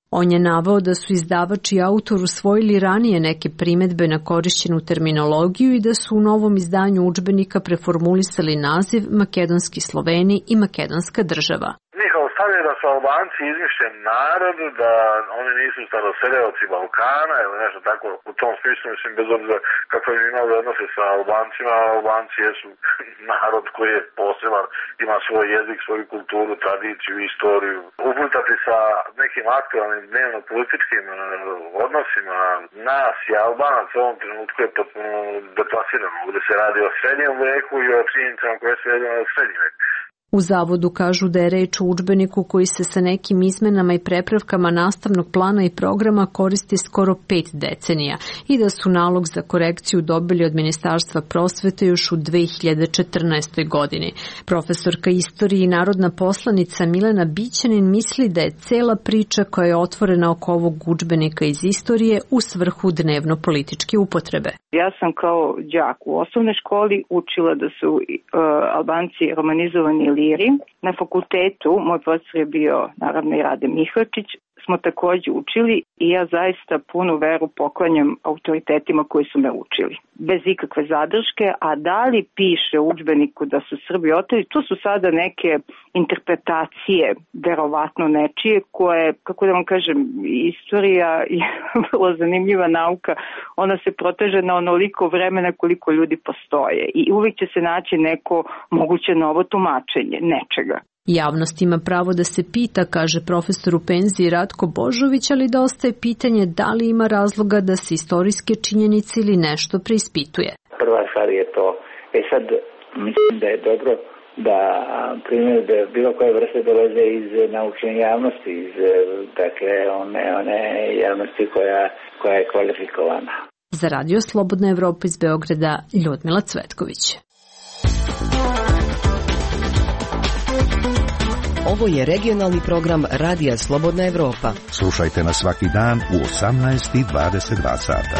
On je naveo da su izdavač i autor usvojili ranije neke primetbe na korišćenu terminologiju i da su u novom izdanju udžbenika preformulisali naziv Makedonski Sloveni i Makedonska država. Njihov stav je da su Albanci izmišljen narod, da oni nisu staroseljaoci Balkana ili nešto tako u tom smislu, mislim, bez obzira kako im imali odnose sa Albancima, Albanci jesu narod koji je poseban, ima svoj jezik, svoju kulturu, tradiciju, istoriju. Uplitati sa nekim aktualnim dnevno-političkim odnosima nas i Albanac u ovom trenutku je potpuno deplasirano, gde se radi o srednjem veku i o činjenicama koje se vezane od srednjeg veka. U zavodu kažu da je reč o udžbeniku koji se sa nekim izmenama i prepravkama nastavnog plana i programa koristi skoro pet decenija i da su nalog za korekciju dobili od Ministarstva prosvete još u dve hiljade četrnaestoj. godini. Profesorka istorije i narodna poslanica Milena Bićanin misli da je cela priča koja je otvorena oko ovog udžbenika iz istorije u svrhu dnevno-političke upotrebe. Ja sam kao đak u osnovnoj školi učila da su uh, Albanci romanizovani liri. Na fakultetu, moj profesor je bio naravno i Rade Mihačić, smo takođe učili i ja zaista punu veru poklanjam autoritetima koji su me učili. Bez ikakve zadrške, a da li piše u udžbeniku da su Srbi oteli, to su sada neke interpretacije, verovatno nečije, koje, kako da vam kažem, istorija je vrlo zanimljiva nauka, ona se proteže na onoliko vremena koliko ljudi postoje i uvijek će se naći neko moguće novo tumačenje nečega. Javnost ima pravo da se pita, kaže profesor u penziji Ratko Božović, ali da ostaje pitanje da li ima razloga da se istorijske činjenice ili nešto preispituje. Prva stvar je to. E sad, mislim da je dobro da primjedbe bilo koje vrste dolaze iz naučne javnosti, iz dakle, one, one javnosti koja, koja je kvalifikovana. Za Radio Slobodna Evropa iz Beograda, Ljudmila Cvetković. Ovo je regionalni program Radija Slobodna Evropa. Slušajte nas svaki dan u osamnaest i dvadeset dva sata.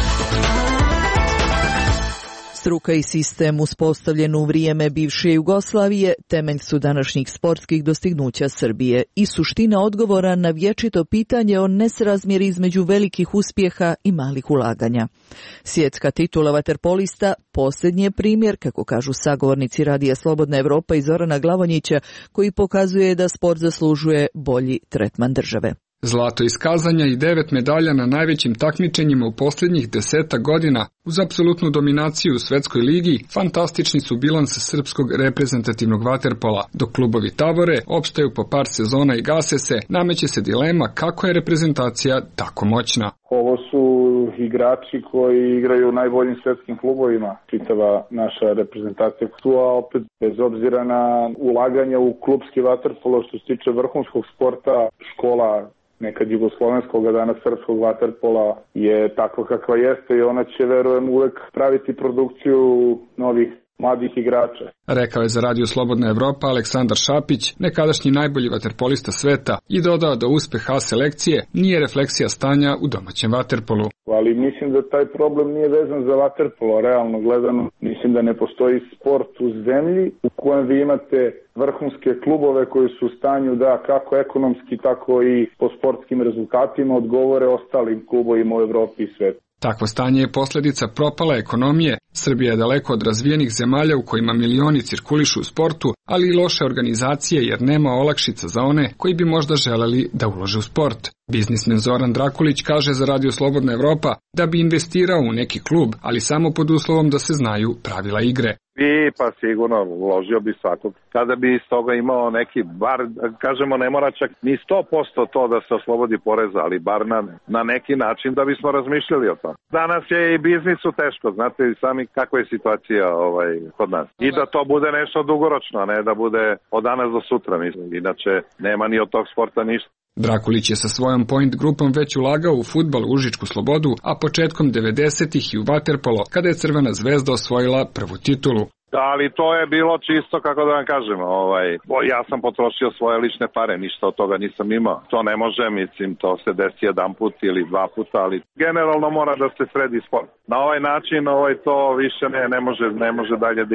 Struka i sistem uspostavljen u vrijeme bivše Jugoslavije temelj su današnjih sportskih dostignuća Srbije i suština odgovora na vječito pitanje o nesrazmjeri između velikih uspjeha i malih ulaganja. Svjetska titula vaterpolista posljednji je primjer, kako kažu sagovornici Radija Slobodna Evropa i Zorana Glavonjića, koji pokazuje da sport zaslužuje bolji tretman države. Zlato iskazanja i devet medalja na najvećim takmičenjima u posljednjih deseta godina, uz apsolutnu dominaciju u svetskoj ligi, fantastični su bilanse srpskog reprezentativnog vaterpola. Dok klubovi tavore, opstaju po par sezona i gase se, nameće se dilema kako je reprezentacija tako moćna. Ovo su igrači koji igraju u najboljim svjetskim klubovima, čitava naša reprezentacija tu, a opet bez obzira na ulaganja u klubski vaterpolo što se tiče vrhunskog sporta, škola nekad jugoslovenskog, a danas srpskog vaterpola je takva kakva jeste i ona će, verujem, uvek praviti produkciju novih mladih igrača. Rekao je za Radio Slobodna Evropa Aleksandar Šapić, nekadašnji najbolji vaterpolista sveta, i dodao da uspeh A selekcije nije refleksija stanja u domaćem vaterpolu. Ali mislim da taj problem nije vezan za vaterpolo, realno gledano. Mislim da ne postoji sport u zemlji u kojem vi imate vrhunske klubove koji su u stanju da kako ekonomski, tako i po sportskim rezultatima odgovore ostalim klubovima u Evropi i svetu. Takvo stanje je posljedica propale ekonomije. Srbija je daleko od razvijenih zemalja u kojima milioni cirkulišu u sportu, ali i loše organizacije jer nema olakšica za one koji bi možda želeli da ulože u sport. Biznismen Zoran Drakulić kaže za Radio Slobodna Evropa da bi investirao u neki klub, ali samo pod uslovom da se znaju pravila igre. I pa sigurno uložio bi svakog. Kada bi iz toga imao neki, bar kažemo ne mora čak ni sto posto to da se oslobodi poreza, ali bar na, na neki način da bismo razmišljali o tom. Danas je i biznisu teško, znate i sami kakva je situacija ovaj, kod nas. I da to bude nešto dugoročno, a ne da bude od danas do sutra, mislim. Inače nema ni od tog sporta ništa. Drakulić je sa svojom Point grupom već ulagao u fudbal u Užičku Slobodu, a početkom devedesetih i u vaterpolo, kada je Crvena zvezda osvojila prvu titulu. Da, ali to je bilo čisto, kako da vam kažem, ovaj, ja sam potrošio svoje lične pare, ništa od toga nisam imao. To ne može, mislim, to se desi jedan put ili dva puta, ali generalno mora da se sredi sport. Na ovaj način ovaj, to više ne, ne, može, ne može dalje da ide.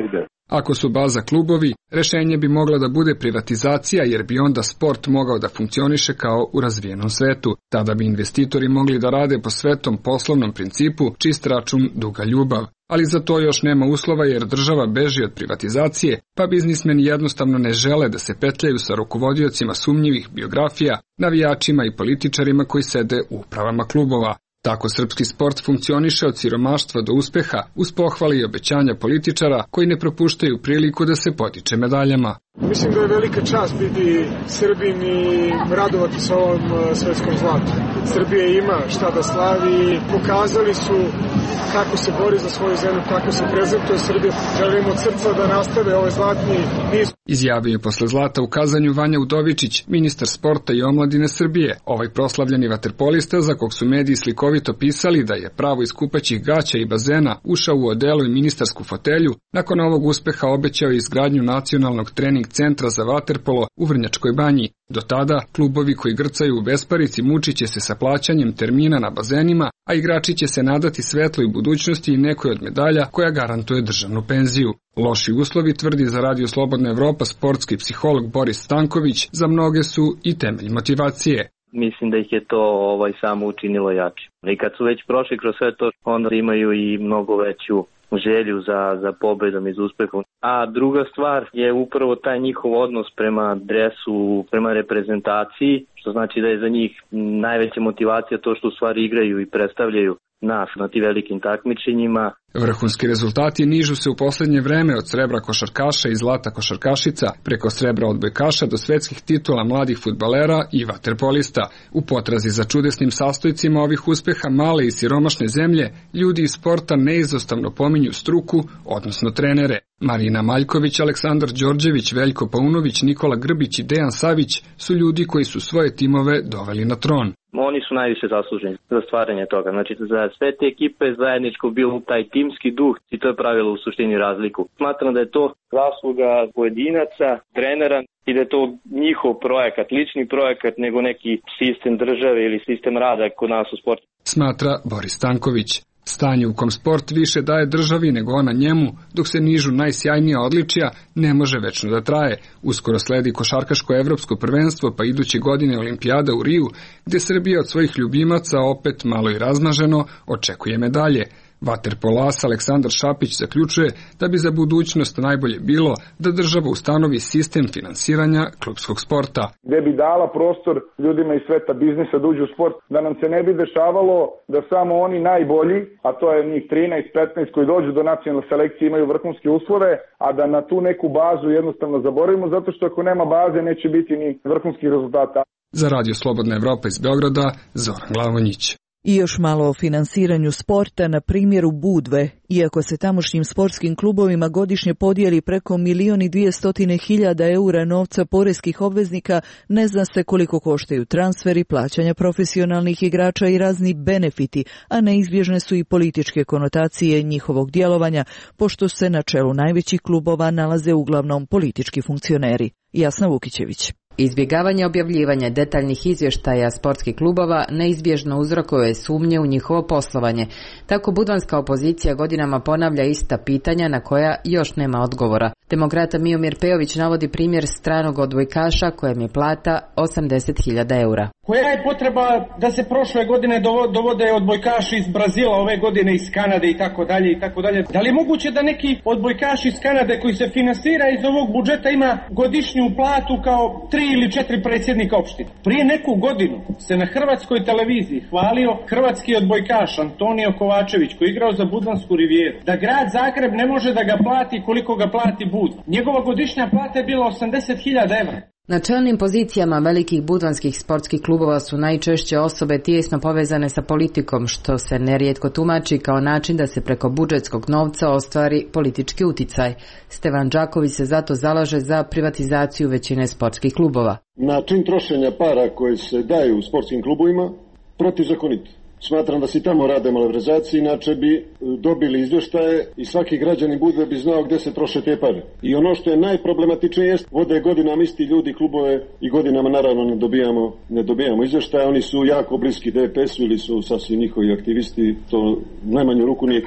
Ako su baza klubovi, rešenje bi mogla da bude privatizacija jer bi onda sport mogao da funkcioniše kao u razvijenom svetu. Tada bi investitori mogli da rade po svetom poslovnom principu čist račun duga ljubav. Ali za to još nema uslova jer država beži od privatizacije, pa biznismeni jednostavno ne žele da se petljaju sa rukovodiocima sumnjivih biografija, navijačima i političarima koji sede u upravama klubova. Tako srpski sport funkcioniše od siromaštva do uspeha, uz pohvale i obećanja političara koji ne propuštaju priliku da se podiče medaljama. Mislim da je velika čast biti Srbin i radovati se ovom svetskom zlatu. Srbija ima šta da slavi, pokazali su kako se bori za svoju zemlju, kako se prezentuje Srbija. Želim od srca da nastave ovaj zlatni niz. Izjavio je posle zlata u kazanju Vanja Udovičić, ministar sporta i omladine Srbije. Ovaj proslavljeni vaterpolista, za kog su mediji slikovito pisali da je pravo iz kupaćih gaća i bazena ušao u odelu i ministarsku fotelju, nakon ovog uspeha obećao je izgradnju nacionalnog trening centra za vaterpolo u Vrnjačkoj banji. Do tada, klubovi koji grcaju u besparici mučit će se sa plaćanjem termina na bazenima, a igrači će se nadati svetloj budućnosti i nekoj od medalja koja garantuje državnu penziju. Loši uslovi, tvrdi za Radio Slobodna Evropa sportski psiholog Boris Stanković, za mnoge su i temelj motivacije. Mislim da ih je to ovaj samo učinilo jače. I kad su već prošli kroz sve to, onda imaju i mnogo veću želju za, za pobedom i za uspehom. A druga stvar je upravo taj njihov odnos prema dresu, prema reprezentaciji, što znači da je za njih najveća motivacija to što u stvari igraju i predstavljaju nas na ti velikim takmičenjima. Vrhunski rezultati nižu se u poslednje vreme od srebra košarkaša i zlata košarkašica, preko srebra odbojkaša do svetskih titula mladih fudbalera i vaterpolista. U potrazi za čudesnim sastojcima ovih uspeha male i siromašne zemlje, ljudi iz sporta neizostavno pominju struku, odnosno trenere. Marina Maljković, Aleksandar Đorđević, Veljko Paunović, Nikola Grbić i Dejan Savić su ljudi koji su svoje timove doveli na tron. Oni su najviše zasluženi za stvaranje toga. Znači, za sve te ekipe zajedničko bilo taj timski duh i to je pravilo u suštini razliku. Smatram da je to zasluga pojedinaca, trenera i da je to njihov projekat, lični projekat, nego neki sistem države ili sistem rada kod nas u sportu. Smatra Boris Stanković. Stanje u kom sport više daje državi nego ona njemu, dok se nižu najsjajnija odličija, ne može večno da traje. Uskoro sledi košarkaško evropsko prvenstvo, pa iduće godine olimpijada u Riju, gde Srbija od svojih ljubimaca, opet malo i razmaženo, očekuje medalje. Vaterpolas Aleksandar Šapić zaključuje da bi za budućnost najbolje bilo da država ustanovi sistem finansiranja klubskog sporta. Gde bi dala prostor ljudima iz sveta biznisa da uđu u sport, da nam se ne bi dešavalo da samo oni najbolji, a to je njih trinaest petnaest koji dođu do nacionalne selekcije imaju vrhunske uslove, a da na tu neku bazu jednostavno zaboravimo, zato što ako nema baze neće biti ni vrhunskih rezultata. Za Radio Slobodna Evropa iz Beograda, Zoran Glavonjić. I još malo o finansiranju sporta na primjeru Budve. Iako se tamošnjim sportskim klubovima godišnje podijeli preko milion i dvije hiljada eura novca poreskih obveznika, ne zna se koliko koštaju transferi, plaćanja profesionalnih igrača i razni benefiti, a neizbježne su i političke konotacije njihovog djelovanja, pošto se na čelu najvećih klubova nalaze uglavnom politički funkcioneri. Jasna Vukićević. Izbjegavanje objavljivanja detaljnih izvještaja sportskih klubova neizbježno uzrokuje sumnje u njihovo poslovanje. Tako budvanska opozicija godinama ponavlja ista pitanja na koja još nema odgovora. Demokrata Miomir Pejović navodi primjer stranog odbojkaša kojem je plata osamdeset hiljada eura. Koja je potreba da se prošle godine dovode odbojkaši iz Brazila, ove godine iz Kanade i tako dalje i tako dalje? Da li je moguće da neki odbojkaš iz Kanade koji se finansira iz ovog budžeta ima godišnju platu kao tri ili četiri predsjednika opštine? Prije neku godinu se na hrvatskoj televiziji hvalio hrvatski odbojkaš Antonio Kovačević koji je igrao za Budvansku rivijeru, da grad Zagreb ne može da ga plati koliko ga plati Budva. Njegova godišnja plata je bila osamdeset hiljada evra. Na čelnim pozicijama velikih budvanskih sportskih klubova su najčešće osobe tijesno povezane sa politikom, što se nerijetko tumači kao način da se preko budžetskog novca ostvari politički uticaj. Stevan Đaković se zato zalaže za privatizaciju većine sportskih klubova. Način trošenja para koji se daju u sportskim klubovima protivzakonit. Smatram da se tamo rade malverzacije, inače bi dobili izvještaje i svaki građanin Budve bi znao gdje se troše te pare. I ono što je najproblematičnije jest, vode godinama isti ljudi klubove i godinama naravno ne dobijamo, ne dobijamo izvještaje, oni su jako bliski D P S-u ili su sasvim njihovi aktivisti, to najmanju ruku nije korektno.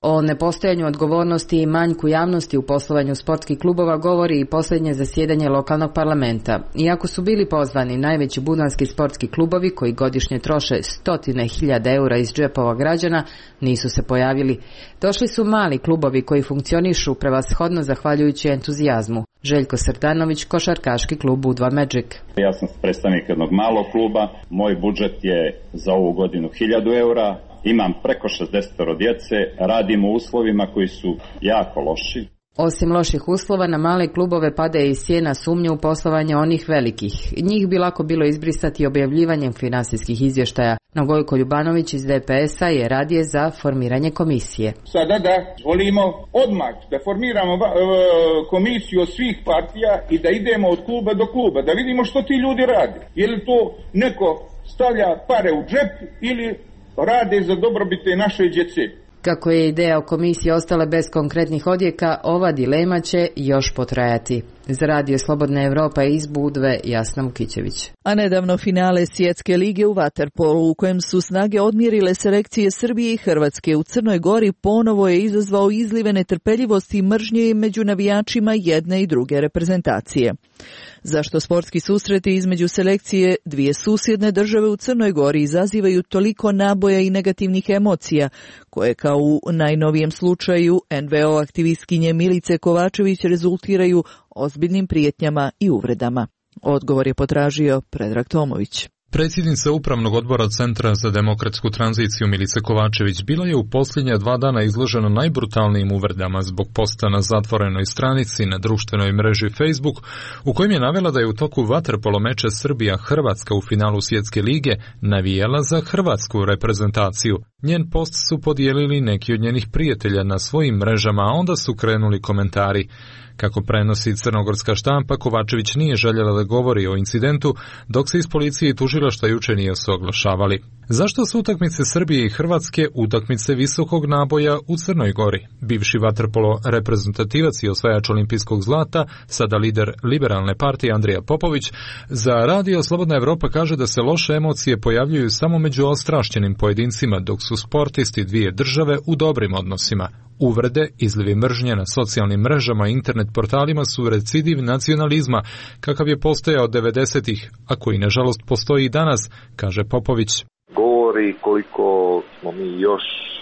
O nepostojanju odgovornosti i manjku javnosti u poslovanju sportskih klubova govori i posljednje zasjedanje lokalnog parlamenta. Iako su bili pozvani najveći budvanski sportski klubovi koji godišnje troše stotine hiljada eura iz džepova građana, nisu se pojavili. Došli su mali klubovi koji funkcionišu prevashodno zahvaljujući entuzijazmu. Željko Srtanović, košarkaški klub Budva Magic. Ja sam predstavnik jednog malog kluba, moj budžet je za ovu godinu hiljadu eura. Imam preko šezdeset djece, radim u uslovima koji su jako loši. Osim loših uslova, na male klubove pada i sjena sumnje u poslovanje onih velikih. Njih bi lako bilo izbrisati objavljivanjem finansijskih izvještaja, no Gojko Ljubanović iz D P S-a je radije za formiranje komisije. Sada da volimo odmah da formiramo uh, komisiju od svih partija i da idemo od kluba do kluba, da vidimo što ti ljudi rade. Je li to neko stavlja pare u džep ili rade za dobrobite naše djece? Kako je ideja o komisiji ostala bez konkretnih odjeka, ova dilema će još potrajati. Za Radio Slobodna Evropa iz Budve, Jasna Vukićević. A nedavno finale Svjetske lige u vaterpolu u kojem su snage odmjerile selekcije Srbije i Hrvatske u Crnoj Gori ponovo je izazvao izlive netrpeljivosti i mržnje među navijačima jedne i druge reprezentacije. Zašto sportski susreti između selekcije dvije susjedne države u Crnoj Gori izazivaju toliko naboja i negativnih emocija, koje kao u najnovijem slučaju N V O aktivistkinje Milice Kovačević rezultiraju ozbiljnim prijetnjama i uvredama? Odgovor je potražio Predrag Tomović. Predsjednica Upravnog odbora Centra za demokratsku tranziciju Milice Kovačević bila je u posljednja dva dana izložena najbrutalnijim uvredama zbog posta na zatvorenoj stranici na društvenoj mreži Facebook, u kojem je navela da je u toku vaterpolo meča Srbija-Hrvatska u finalu Svjetske lige navijala za hrvatsku reprezentaciju. Njen post su podijelili neki od njenih prijatelja na svojim mrežama, a onda su krenuli komentari. Kako prenosi crnogorska štampa, Kovačević nije željela da govori o incidentu, dok se iz policije i tužilaštva juče nije se oglašavali. Zašto su utakmice Srbije i Hrvatske utakmice visokog naboja u Crnoj Gori? Bivši vaterpolo reprezentativac i osvajač olimpijskog zlata, sada lider liberalne partije Andrija Popović, za Radio Slobodna Evropa kaže da se loše emocije pojavljuju samo među ostrašćenim pojedincima, dok su sportisti dvije države u dobrim odnosima. Uvrede, izlivi mržnje na socijalnim mrežama i internet portalima su recidiv nacionalizma, kakav je postojao devedesetih, a koji nažalost postoji i danas, kaže Popović. Govori koliko smo mi još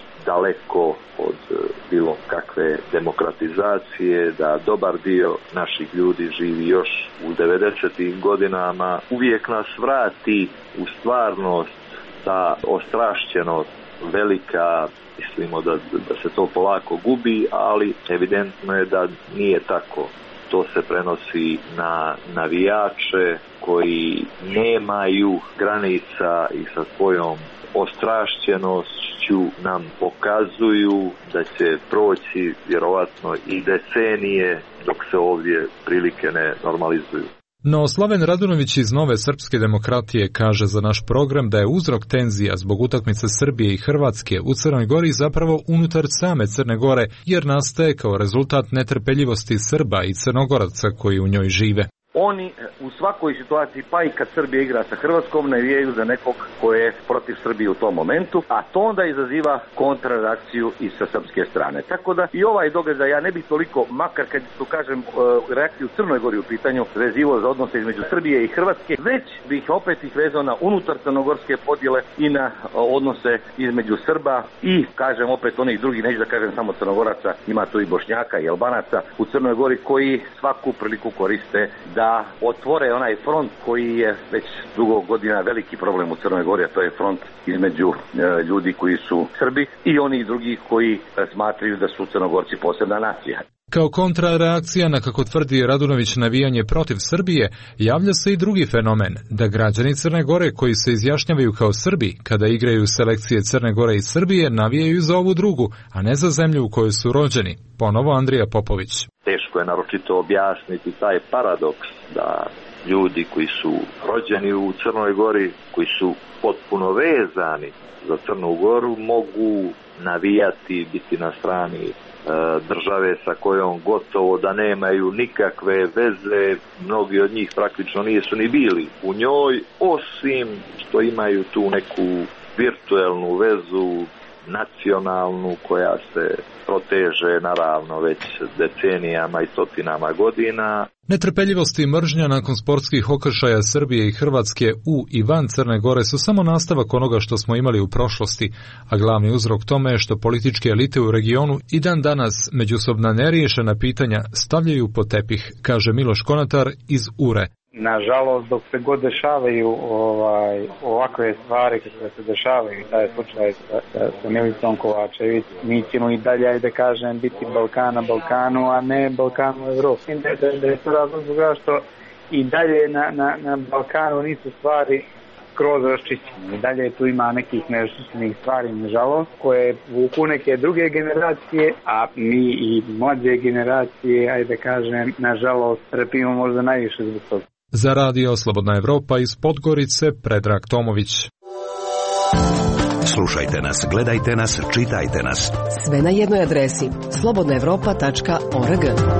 daleko od bilo kakve demokratizacije, da dobar dio naših ljudi živi još u devedesetim godinama. Uvijek nas vrati u stvarnost, ta ostrašćenost velika. Mislimo da, da se to polako gubi, ali evidentno je da nije tako. To se prenosi na navijače koji nemaju granica i sa svojom ostrašćenošću nam pokazuju da će proći vjerovatno i decenije dok se ovdje prilike ne normalizuju. No Slaven Radunović iz Nove srpske demokratije kaže za naš program da je uzrok tenzija zbog utakmice Srbije i Hrvatske u Crnoj Gori zapravo unutar same Crne Gore, jer nastaje kao rezultat netrpeljivosti Srba i Crnogoraca koji u njoj žive. Oni u svakoj situaciji, pa i kad Srbija igra sa Hrvatskom, navijaju za nekog ko je protiv Srbije u tom momentu, a to onda izaziva kontrareakciju i sa srpske strane. Tako da i ovaj događaj, ja ne bih toliko, makar kad tu kažem reakciju u Crnoj Gori u pitanju, vezivo za odnose između Srbije i Hrvatske, već bih opet ih vezao na unutar crnogorske podjele i na odnose između Srba i, kažem opet, onih drugih, neću da kažem samo Crnogoraca, ima tu i Bošnjaka i Albanaca u Crnoj Gori koji svaku priliku koriste da da otvore onaj front koji je već dugo godina veliki problem u Crnoj Gori, a to je front između e, ljudi koji su Srbi i onih drugih koji e, smatraju da su Crnogorci posebna nacija. Kao kontrareakcija na, kako tvrdi Radunović, navijanje protiv Srbije, javlja se i drugi fenomen, da građani Crne Gore koji se izjašnjavaju kao Srbi, kada igraju selekcije Crne Gore i Srbije, navijaju za ovu drugu, a ne za zemlju u kojoj su rođeni. Ponovo Andrija Popović. Teško je naročito objasniti taj paradoks da ljudi koji su rođeni u Crnoj Gori, koji su potpuno vezani za Crnu Goru, mogu navijati, biti na strani države sa kojom gotovo da nemaju nikakve veze, mnogi od njih praktično nisu ni bili u njoj, osim što imaju tu neku virtuelnu vezu nacionalnu koja se proteže naravno već decenijama i stotinama godina. Netrpeljivost i mržnja nakon sportskih okršaja Srbije i Hrvatske u i van Crne Gore su samo nastavak onoga što smo imali u prošlosti, a glavni uzrok tome je što političke elite u regionu i dan danas međusobna neriješena pitanja stavljaju pod tepih, kaže Miloš Konatar iz U R E. Nažalost, dok se god dešavaju ovaj, ovakve stvari koje se dešavaju, taj slučaj sa, sa, sa Milicom Kovačević, mi ćemo i dalje, ajde kažem, biti Balkana Balkanu, a ne Balkanu Evropi. Da, da, da je to razlog zbog što i dalje na, na, na Balkanu nisu stvari skroz raščišćene. I dalje tu ima nekih neraščišćenih stvari, nažalost, koje vuku neke druge generacije, a mi i mlađe generacije, ajde kažem, nažalost, trpimo možda najviše zbog toga. Za radio Slobodna Evropa iz Podgorice, Predrag Tomović. Slušajte nas, gledajte nas, čitajte nas. Sve na jednoj adresi slobodna evropa tačka org.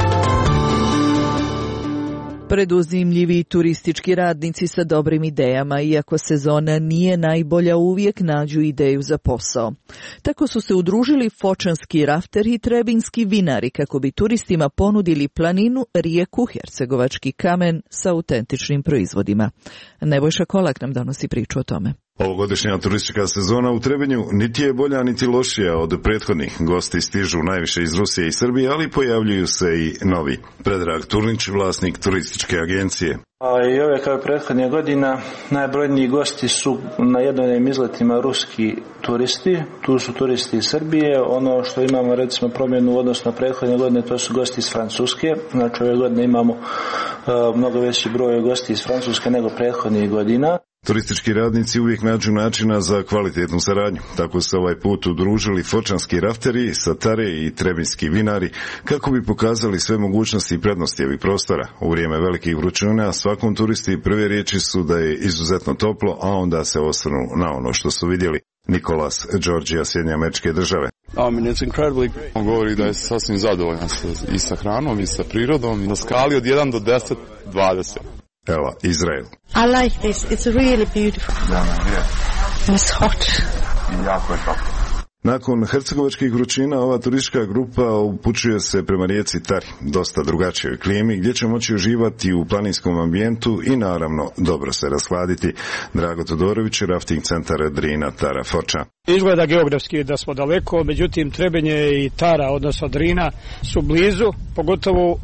Preduzimljivi turistički radnici sa dobrim idejama, iako sezona nije najbolja, uvijek nađu ideju za posao. Tako su se udružili fočanski rafteri i trebinski vinari kako bi turistima ponudili planinu, rijeku, hercegovački kamen sa autentičnim proizvodima. Nebojša Kolak nam donosi priču o tome. Ovogodišnja turistička sezona u Trebinju niti je bolja niti lošija od prethodnih. Gosti stižu najviše iz Rusije i Srbije, ali pojavljuju se i novi. Predrag Turnić, vlasnik turističke agencije. A i ove kao prethodnih godina najbrojniji gosti su na jednojnim izletima ruski turisti, tu su turisti iz Srbije. Ono što imamo recimo promjenu u odnosu na prethodne godine, to su gosti iz Francuske. Znači ove godine imamo uh, mnogo veći broj gosti iz Francuske nego prethodnih godina. Turistički radnici uvijek nađu načina za kvalitetnu saradnju. Tako se ovaj put udružili fočanski rafteri, satare i trebinski vinari kako bi pokazali sve mogućnosti i prednosti ovih prostora. U vrijeme velikih vrućina svakom turisti prve riječi su da je izuzetno toplo, a onda se osvrnu na ono što su vidjeli. Nikolas Đorđija, Sjedinjene Američke Države. On govori da je sasvim zadovoljan i sa hranom i sa prirodom, na skali od jedan do deset, dvadeset. Ela, Izrael. I like this. It's really beautiful. It's hot. Jako je toplo. Nakon hercegovačkih vrućina, ova turistička grupa upućuje se prema rijeci Tari, dosta drugačijoj klimi, gdje će moći uživati u planinskom ambijentu i naravno dobro se rashladiti. Drago Todorović, rafting centar Drina, Tara, Foča. Izgleda geografski da smo daleko, međutim Trebinje i Tara, odnosno Drina, su blizu, pogotovo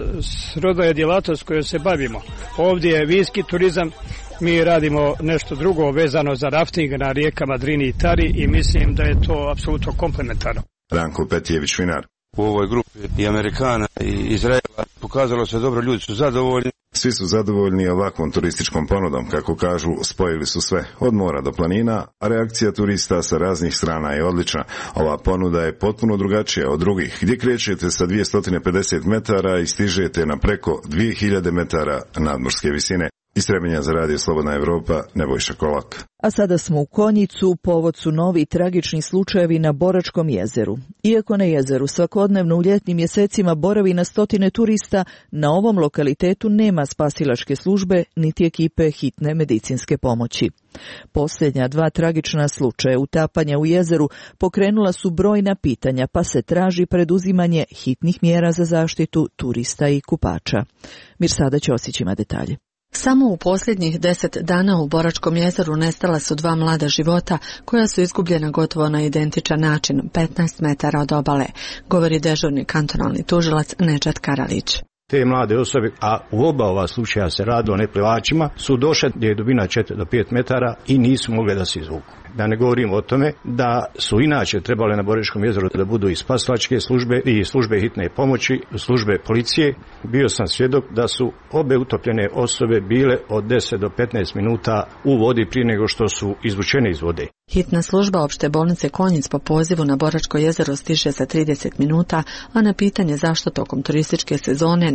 srodna je djelatnost kojoj se bavimo. Ovdje je vinski turizam, mi radimo nešto drugo vezano za rafting na rijekama Drini i Tari i mislim da je to apsolutno komplementarno. Ranko Petijević, vinar. U ovoj grupi i Amerikana i Izraela pokazalo se dobro, ljudi su zadovoljni. Svi su zadovoljni ovakvom turističkom ponudom, kako kažu, spojili su sve, od mora do planina, a reakcija turista sa raznih strana je odlična. Ova ponuda je potpuno drugačija od drugih, gdje krećete sa dvjesto pedeset metara i stižete na preko dvije hiljade metara nadmorske visine. Iz Trebinja za radio Slobodna Evropa, Nebojša Kolak. A sada smo u Konjicu, povod su novi tragični slučajevi na Boračkom jezeru. Iako na jezeru svakodnevno u ljetnim mjesecima boravi na stotine turista, na ovom lokalitetu nema spasilačke službe niti ekipe hitne medicinske pomoći. Posljednja dva tragična slučaja utapanja u jezeru pokrenula su brojna pitanja, pa se traži preduzimanje hitnih mjera za zaštitu turista i kupača. Mirsada Ćosić ima detalje. Samo u posljednjih deset dana u Boračkom jezeru nestala su dva mlada života koja su izgubljena gotovo na identičan način, petnaest metara od obale, govori dežurni kantonalni tužilac Nedžad Karalić. Te mlade osobe, a u oba ova slučaja se radi o neplivačima, su došle gdje je dubina četiri do pet metara i nisu mogli da se izvuku. Da ne govorim o tome da su inače trebale na Boračkom jezeru da budu i spasilačke službe i službe hitne pomoći, službe policije. Bio sam svjedok da su obe utopljene osobe bile od deset do petnaest minuta u vodi prije nego što su izvučene iz vode. Hitna služba opšte bolnice Konjic po pozivu na Boračko jezero stiže za trideset minuta, a na pitanje zašto tokom turističke sezone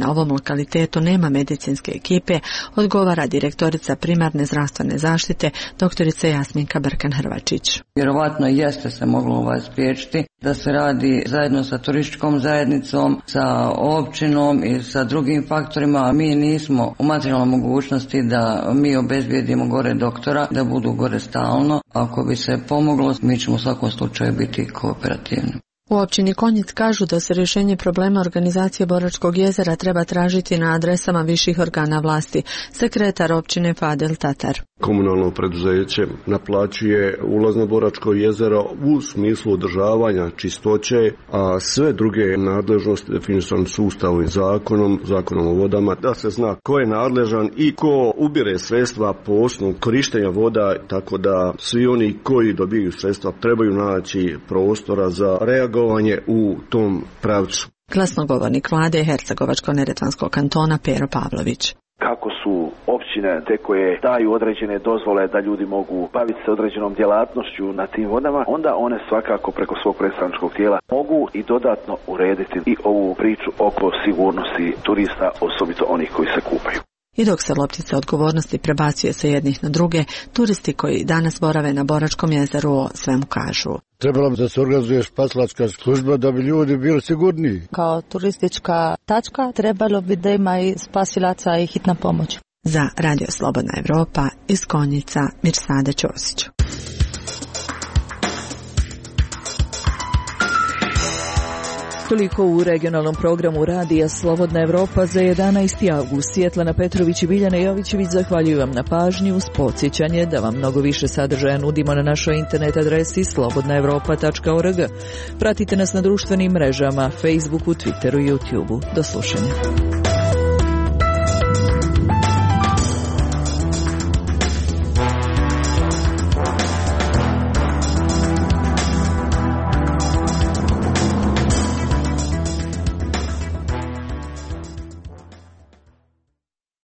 na ovom lokalitetu nema medicinske ekipe, odgovara direktorica primarne zdravstvene zaštite doktorica Jasminka Brkan-Hrvačić. Vjerovatno jeste se moglo ovaj spriječiti da se radi zajedno sa turističkom zajednicom, sa općinom i sa drugim faktorima, a mi nismo u materijalnoj mogućnosti da mi obezbijedimo gore doktora, da budu gore stalno. Ako bi se pomoglo, mi ćemo u svakom slučaju biti kooperativni. U općini Konjic kažu da se rješenje problema organizacije Boračkog jezera treba tražiti na adresama viših organa vlasti. Sekretar općine Fadel Tatar. Komunalno preduzeće naplaćuje ulaz na Boračko jezero u smislu održavanja čistoće, a sve druge nadležnosti definisane su Ustavom i zakonom, zakonom o vodama, da se zna ko je nadležan i ko ubire sredstva po osnovu korištenja voda, tako da svi oni koji dobiju sredstva trebaju naći prostora za reagovanje u tom pravcu. Glasnogovornik vlade Hercegovačko-neretvanskog kantona Pero Pavlović. Kako su općine te koje daju određene dozvole da ljudi mogu baviti se određenom djelatnošću na tim vodama, onda one svakako preko svog predstavničkog tijela mogu i dodatno urediti i ovu priču oko sigurnosti turista, osobito onih koji se kupaju. I dok se loptica odgovornosti prebacuje sa jednih na druge, turisti koji danas borave na Boračkom jezeru o svemu kažu. Trebalo bi da se organizuje spasilačka služba da bi ljudi bili sigurniji. Kao turistička tačka trebalo bi da ima i spasilaca i hitna pomoć. Za Radio Slobodna Evropa iz Konjica Mirsada Ćosić. Toliko u regionalnom programu Radija Slobodna Evropa za jedanaesti avgust. Svjetlana Petrović i Biljana Jovićević zahvaljuju vam na pažnji uz podsjećanje da vam mnogo više sadržaja nudimo na našoj internet adresi slobodna evropa tačka org. Pratite nas na društvenim mrežama, Facebooku, Twitteru i YouTubeu. Do slušanja.